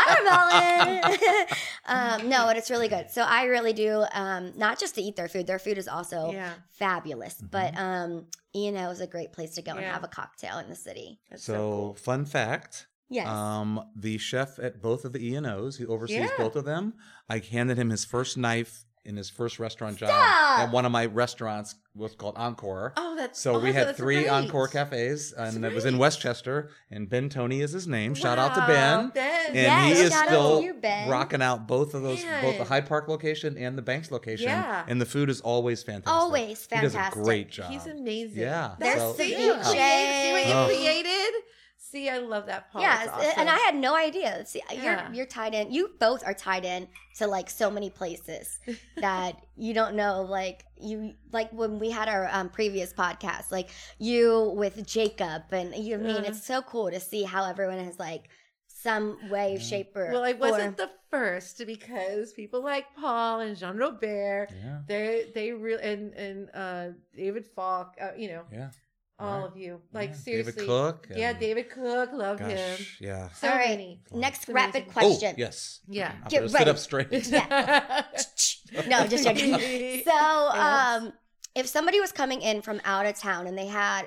watermelon. No, but it's really good. So I really do, not just to eat their food. Their food is also Yeah. fabulous. But E&O is a great place to go and Yeah. have a cocktail in the city. That's so, cool. fun fact. Yes. The chef at both of the E&Os, who oversees Yeah. both of them, I handed him his first knife in his first restaurant job Stop! at one of my restaurants, was called Encore. Oh, that's So we awesome. had That's 3 great. Encore cafes, and it was in great. Westchester. And Ben Tony is his name. Shout out to Wow, Ben. Ben. And Yes, he is shout out still to you, Ben. rocking out both of those, Man. both the Hyde Park location and the Banks location. Yeah. And the food is always fantastic. Always He does a fantastic. great job. He's amazing. Yeah. There's So- ceviche. See what you Oh. created? See, I love that, Paul. Yes, That's awesome. and I had no idea. See, Yeah. you're tied in. You both are tied in to like so many places that you don't know. Like when we had our previous podcast, like you with Jacob, and you. I mean, it's so cool to see how everyone has like some way, shape, or Well, I wasn't the first because people like Paul and Jean Robert, they really and David Falk, Yeah. all of you, like Yeah. seriously, David Cook. David Cook, love him. Yeah. So All right. many. Next It's rapid amazing. question. Oh, yes. Yeah. I Get better sit ready. up straight. Yeah. No, just joking. So, if somebody was coming in from out of town and they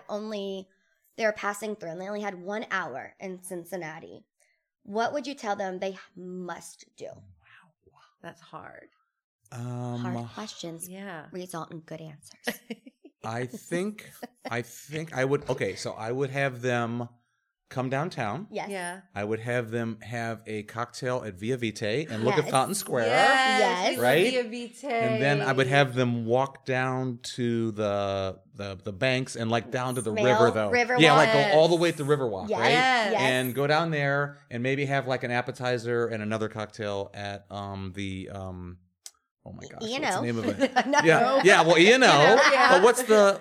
were passing through and they only had 1 hour in Cincinnati, what would you tell them they must do? That's hard. Hard questions Yeah. result in good answers. I think I would. Okay, so I would have them come downtown. Yes. Yeah. I would have them have a cocktail at Via Vitae and look at Yes. Fountain Square. Yes. we love Right? Via Vitae. And then I would have them walk down to the banks and like down to the Smell river though. Riverwalk. Yeah, like go all the way to Riverwalk, Yes. right? Yes. Yes. And go down there and maybe have like an appetizer and another cocktail at the oh my gosh, what's E&O. the name of it? No. Yeah, well, E&O. Yeah. But what's the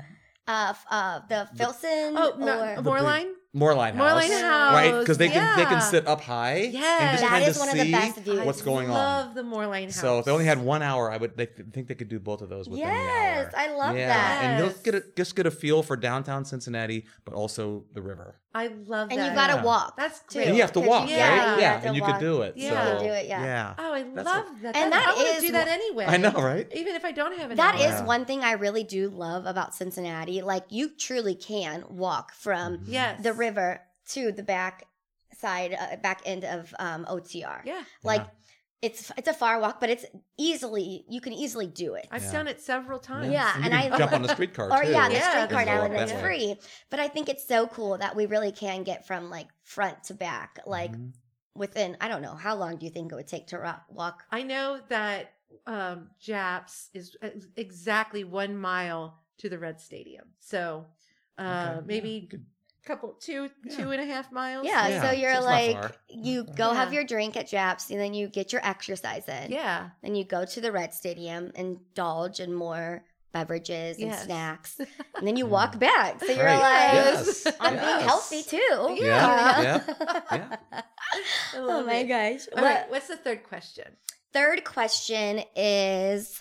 The Filson or Moreline? Moreline House, Moreline House. right? Because they Yeah. can sit up high and Yes. just That kind of is one of the see best views. what's going I on. love the Moreline House. So if they only had 1 hour, I think they could do both of those within the hour. Yes, I love yeah. that. And Yes. you'll just get a feel for downtown Cincinnati, but also the river. I love that. And you gotta Yeah. walk. That's too. great. And you have to 'cause walk, you- right? yeah, you Yeah, have to and you walk. could do it. Yeah. So, You can do it, yeah. Oh, I That's love what- that. And I that want to is do that wh- anyway. I know, right? Even if I don't have an That hour. is Yeah. one thing I really do love about Cincinnati. Like you truly can walk from Yes. the river to the back back end of OTR. Yeah. Like Yeah. it's a far walk, but you can easily do it. I've Yeah. done it several times. Yeah, And and you can I jump on the streetcar or too. yeah, the Yeah, streetcar and now go and up it's that way. free. But I think it's so cool that we really can get from like front to back, like Mhm. within I don't know how long do you think it would take to walk? I know that Japs is exactly 1 mile to the Red Stadium. So Okay, maybe yeah, you could- couple 2.5 miles. Yeah, Yeah, so so you're it's not like far. you go have Yeah. your drink at Japs and then you get your exercise in. Yeah. Then you go to the Red Stadium, indulge in more beverages and Yes. snacks, and then you walk back. So you're Right. like, Yes. I'm Yes. being healthy too. Yeah, you know? yeah. I Oh love my it. gosh. All right, what's the third question? Third question is,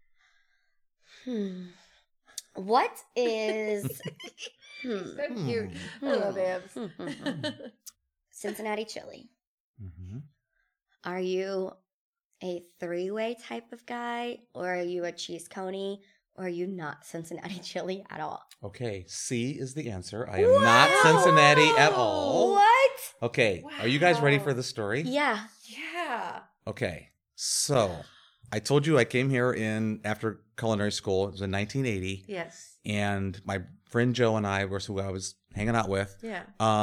what is So cute. I love Abs. Cincinnati chili? Mhm. Are you a 3-way type of guy, or are you a cheese coney, or are you not Cincinnati chili at all? Okay, C is the answer. I am not Cincinnati at all. What? Okay, are you guys ready Wow. for the story? Yeah. Yeah. Okay, so I told you I came here after culinary school. It was in 1980, Yes. and my friend Joe and I were who I was hanging out with. Yeah.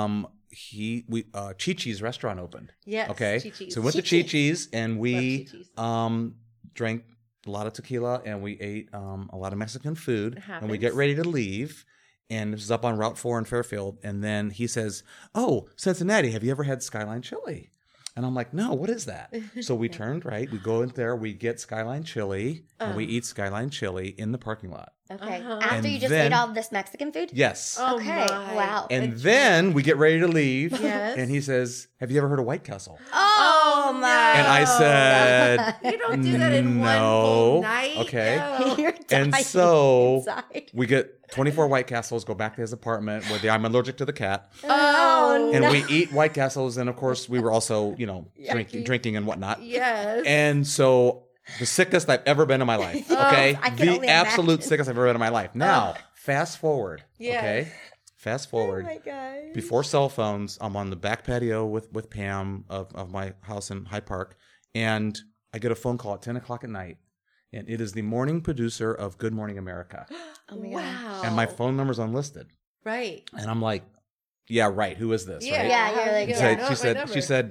Chi-Chi's restaurant opened. Yes. Okay, Chi-Chi's. so we went to Chi-Chi's and we Chi-Chi's. drank a lot of tequila and we ate a lot of Mexican food, It and we get happens. ready to leave. And this is up on Route 4 in Fairfield. And then he says, "Oh, Cincinnati, have you ever had Skyline Chili?" And I'm like, "No, what is that?" So we turned right. We go in there. We get Skyline Chili, and we eat Skyline Chili in the parking lot. Okay. Uh-huh. After And you just then- ate all of this Mexican food? Yes. Oh Okay. my. Wow. And then we get ready to leave. Yes. And he says, "Have you ever heard of White Castle?" Oh, no. my. And I said, You don't do that in one No. full night. Okay. No. You're And dying so inside. we get 24 White Castles, go back to his apartment where I'm allergic to the cat. Oh, And no. we eat White Castles. And of course, we were also, drinking and whatnot. Yes. And so the sickest I've ever been in my life. Okay. I can The only absolute imagine. sickest I've ever been in my life. Now, fast forward. Yes. Okay. Fast forward. Oh my God. Before cell phones, I'm on the back patio with Pam of my house in Hyde Park. And I get a phone call at 10 o'clock at night. And it is the morning producer of Good Morning America. Oh my God. Wow. And my phone number's unlisted. Right. And I'm like, yeah, right. Who is this? Yeah. Right? Yeah, you're like, How's it yeah. going? She Oh, said, my she said,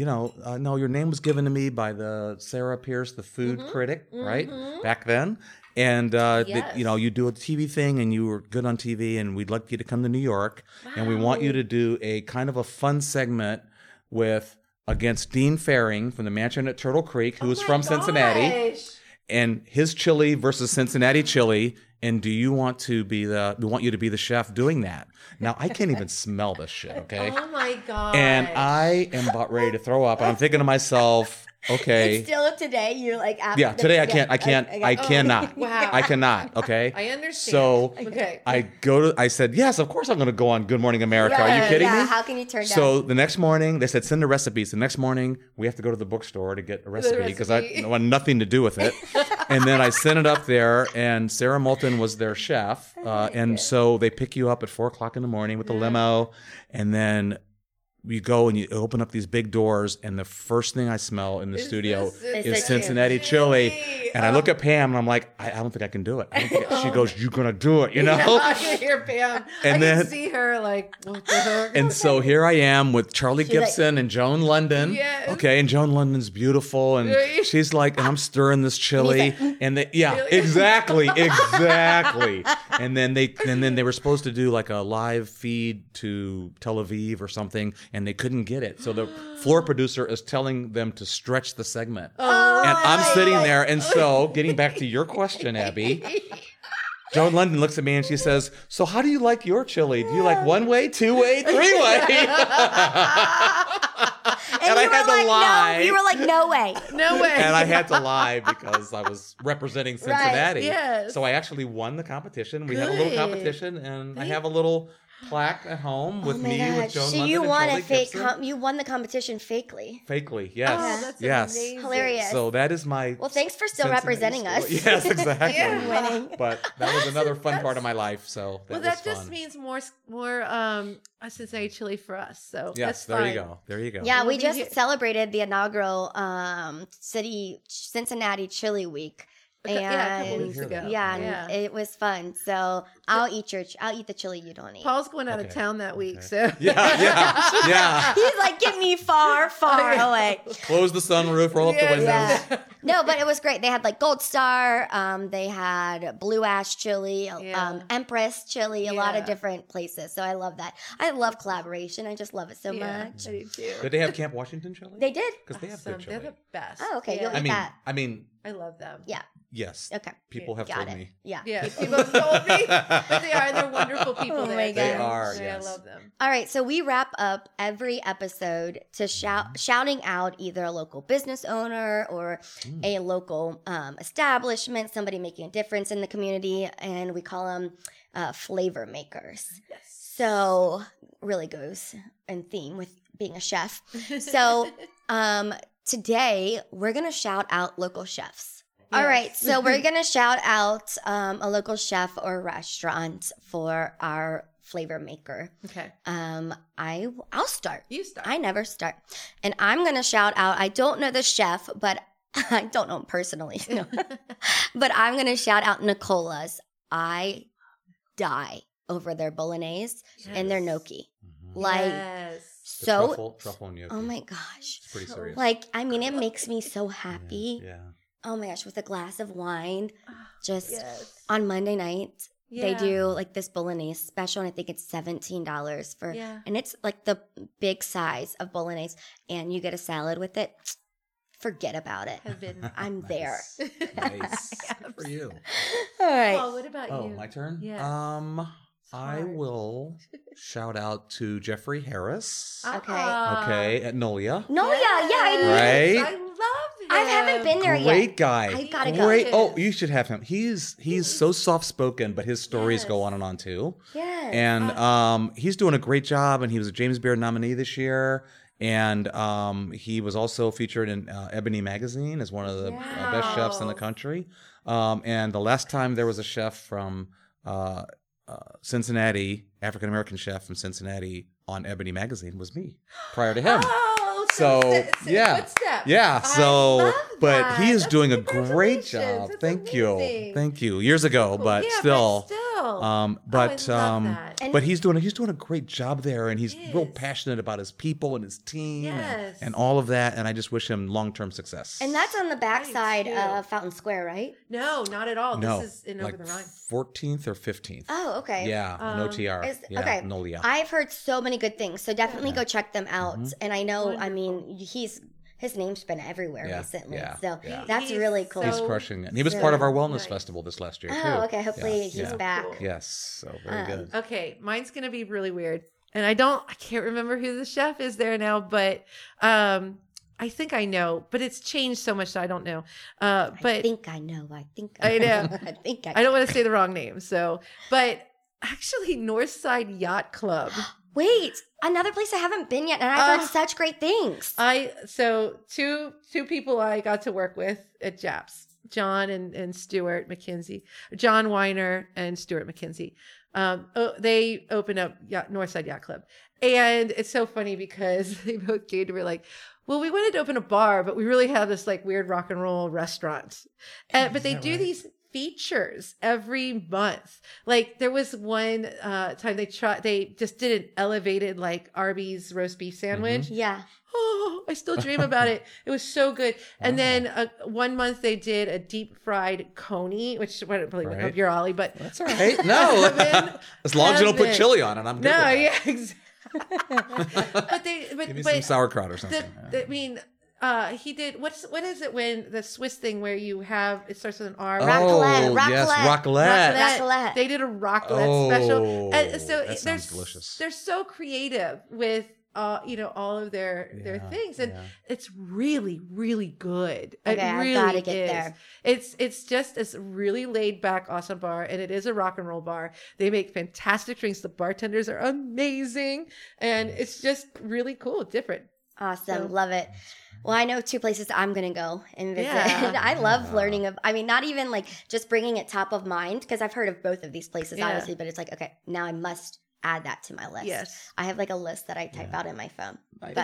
no, your name was given to me by the Sarah Pierce, the food critic, right? mhm. Back then. And Yes. you do a TV thing, and you were good on TV, and we'd like you to come to New York, and we want you to do a kind of a fun segment against Dean Faring from the Mansion at Turtle Creek, who's from Cincinnati, and his chili versus Cincinnati chili. And we want you to be the chef doing that. Now, I can't even smell this shit, okay? Oh my God. And I am about ready to throw up. And I'm thinking to myself, okay. It's still today. You're like, after Yeah, today I cannot. Wow. I cannot, okay? I understand. So Okay. I said, yes, of course I'm going to go on Good Morning America. Are you kidding me? How can you turn down? So the next morning, they said, send the recipes. The next morning, we have to go to the bookstore to get a recipe because I want nothing to do with it. And then I sent it up there, and Sarah Moulton was their chef. And so they pick you up at 4 o'clock in the morning with the limo, and then you go and you open up these big doors, and the first thing I smell in the studio is Cincinnati chili. And I look at Pam, and I'm like, I don't think I can do it. She goes, you're going to do it, you know? I can hear Pam. And I then- can see her like, what the heck? And so here I am with Charlie Gibson and Joan London. Yes. Okay, and Joan London's beautiful, and she's like, and I'm stirring this chili, and exactly. And then they were supposed to do like a live feed to Tel Aviv or something, and they couldn't get it. So the floor producer is telling them to stretch the segment, and I'm sitting there, and so getting back to your question, Abby. Joan London looks at me and she says, so how do you like your chili? Do you like 1-way, 2-way, 3-way? And I had to lie. No, you were like, no way. No way. And I had to lie because I was representing Cincinnati. yes. So I actually won the competition. We had a little Good. competition, and I have a little plaque at home with Oh my me, gosh. with Joan So London you and won Charlie a fake. Gibson. You won the competition fakely. Fakely, yes. Oh, that's yes. amazing. Hilarious. So that is my. Well, thanks for still Cincinnati representing us. story. Yes, exactly. Yeah. Winning. But that was another fun part of my life. So that Well, was that just fun. means more Cincinnati chili for us. So Yes, that's there you fine. go. There you go. Yeah, We'll we be just here. celebrated the inaugural Cincinnati Chili Week. A couple And weeks ago. yeah, and it was fun. So I'll eat the chili you don't eat. Paul's going out of Okay. town that week, Okay. so Yeah. He's like, get me far, far away. Close the sunroof, roll up the windows. Yeah. No, but it was great. They had like Gold Star, they had Blue Ash Chili, Yeah. Empress Chili, a lot of Yeah. different places. So I love that. I love collaboration. I just love it so Yeah, much. I do too. Did they have Camp Washington chili? They did. Because they have Awesome. good chili. They're the best. Oh, okay. Yeah. You'll eat that. I mean, I love them. Yeah. yes. Okay. People have Got told it. me. Yeah. Yeah, people have told me that they are. They're wonderful people. Oh there. my They God. are, Yeah, yes. I love them. All right, so we wrap up every episode to shouting out either a local business owner or a local establishment, somebody making a difference in the community, and we call them flavor makers. Yes. So really goes in theme with being a chef. So today we're gonna shout out local chefs. All Yes. right, so we're gonna shout out a local chef or restaurant for our flavor maker. Okay. I'll start. You start. I never start. And I'm going to shout out, I don't know the chef, but I don't know him personally. No. But I'm going to shout out Nicola's. I die over their bolognese and their gnocchi. Like, yes. The so, truffle and gnocchi. oh my gosh. It's pretty serious. Like, I mean, it makes me so happy. Yeah. Oh my gosh, with a glass of wine, just Yes. on Monday night. They Yeah. do like this bolognese special, and I think it's $17 for, Yeah. and it's like the big size of bolognese, and you get a salad with it. Forget about it. Have been. I'm there. Nice. Good for you. All right. Paul, what about Oh, you? my turn? Yeah. I hard. will shout out to Jeffrey Harris. Okay. Okay, at Nolia. No, yeah, I knew. Right? I love him. I haven't been there yet. Great guy. I gotta go. Great. Oh, you should have him. He's so soft spoken, but his stories Yes. go on and on too. Yes. And he's doing a great job. And he was a James Beard nominee this year. And he was also featured in Ebony Magazine as one of the best chefs in the country. And the last time there was a chef from Cincinnati, African American chef from Cincinnati on Ebony Magazine was me prior to him. Oh, So yeah, footsteps. yeah. I So, love but that. he is That's- doing a great congratulations. job. That's Thank amazing. you, thank you. Years ago, but Yeah, still, but still. But love that. but he's doing a great job there, and he's real passionate about his people and his team and all of that. And I just wish him long-term success. And that's on the backside of Fountain Square, right? No, not at all. No, This is in Over the Rhine. 14th or 15th. Oh, okay. Yeah, an OTR. Okay. Nolia. I've heard so many good things, so definitely go check them out. And I know, I mean, his name's been everywhere recently, so that's really cool. He's crushing it. And he was part of our wellness festival this last year, too. Oh, okay. Hopefully he's back. Cool. Yes, so very good. Okay, mine's gonna be really weird, and I can't remember who the chef is there now, but I think I know, but it's changed so much that I don't know. But I think I know. I know. I don't want to say the wrong name, but actually, Northside Yacht Club. Wait, another place I haven't been yet, and I've heard such great things. So two people I got to work with at JAPS, John and Stuart McKenzie, John Weiner and Stuart McKenzie. They opened up Northside Yacht Club, and it's so funny because they both came to me like, well, we wanted to open a bar, but we really have this like weird rock and roll restaurant, but they do these features every month. Like there was one time they just did an elevated like Arby's roast beef sandwich. Yeah. Oh, I still dream about it. It was so good. And then one month they did a deep fried coney, which I don't really up your alley, but that's all right. No, as long as you don't put chili on it, I'm good. No, with yeah, exactly. but give me some sauerkraut or something. I mean. He did what is it when the Swiss thing where you have it starts with an R? Raclette. Yes, raclette. They did a raclette special, and so that sounds delicious. They're so creative with all of their things, and it's really really good. Okay, it really I gotta get there. It's just this really laid back awesome bar, and it is a rock and roll bar. They make fantastic drinks. The bartenders are amazing, and it's just really cool, different. Awesome, love it. Well, I know two places I'm going to go and visit. I love learning not even like just bringing it top of mind, because I've heard of both of these places, obviously, but it's like, okay, now I must add that to my list. Yes. I have like a list that I type out in my phone.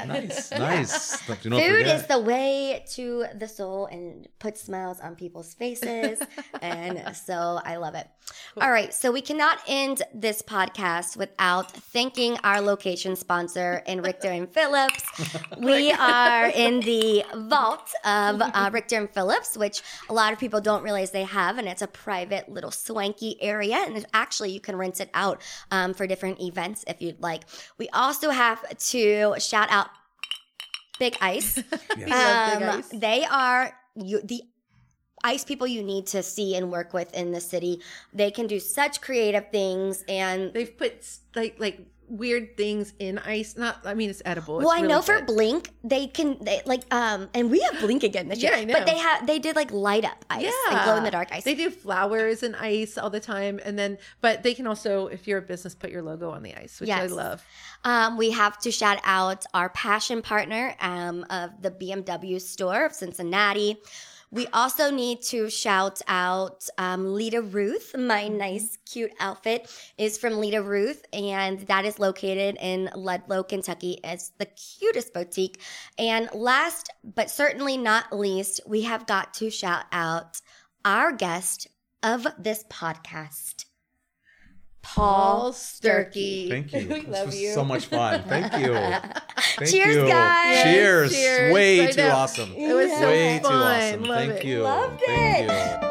Nice. Food is the way to the soul and puts smiles on people's faces. And so I love it. Cool. All right. So we cannot end this podcast without thanking our location sponsor in Richter and Phillips. We are in the vault of Richter and Phillips, which a lot of people don't realize they have. And it's a private little swanky area. And actually you can rent it out for different events if you'd like. We also have to shout out Big Ice. Big Ice. They are the ice people you need to see and work with in the city. They can do such creative things, and they've put like weird things in ice. It's edible. Well, I know for Blink, they and we have Blink again this year. Yeah, I know. But they did like light up ice and glow in the dark ice. They do flowers and ice all the time, but they can also, if you're a business, put your logo on the ice, which I love. We have to shout out our passion partner of the BMW store of Cincinnati. We also need to shout out Lita Ruth. My nice, cute outfit is from Lita Ruth, and that is located in Ludlow, Kentucky. It's the cutest boutique. And last, but certainly not least, we have got to shout out our guest of this podcast, Paul Sturkey. Thank you. We love you. So much fun. Thank you. Cheers, guys. Cheers. Cheers. Way too awesome. It was so Way fun. too awesome. Love Thank it. you. Loved Thank it. you.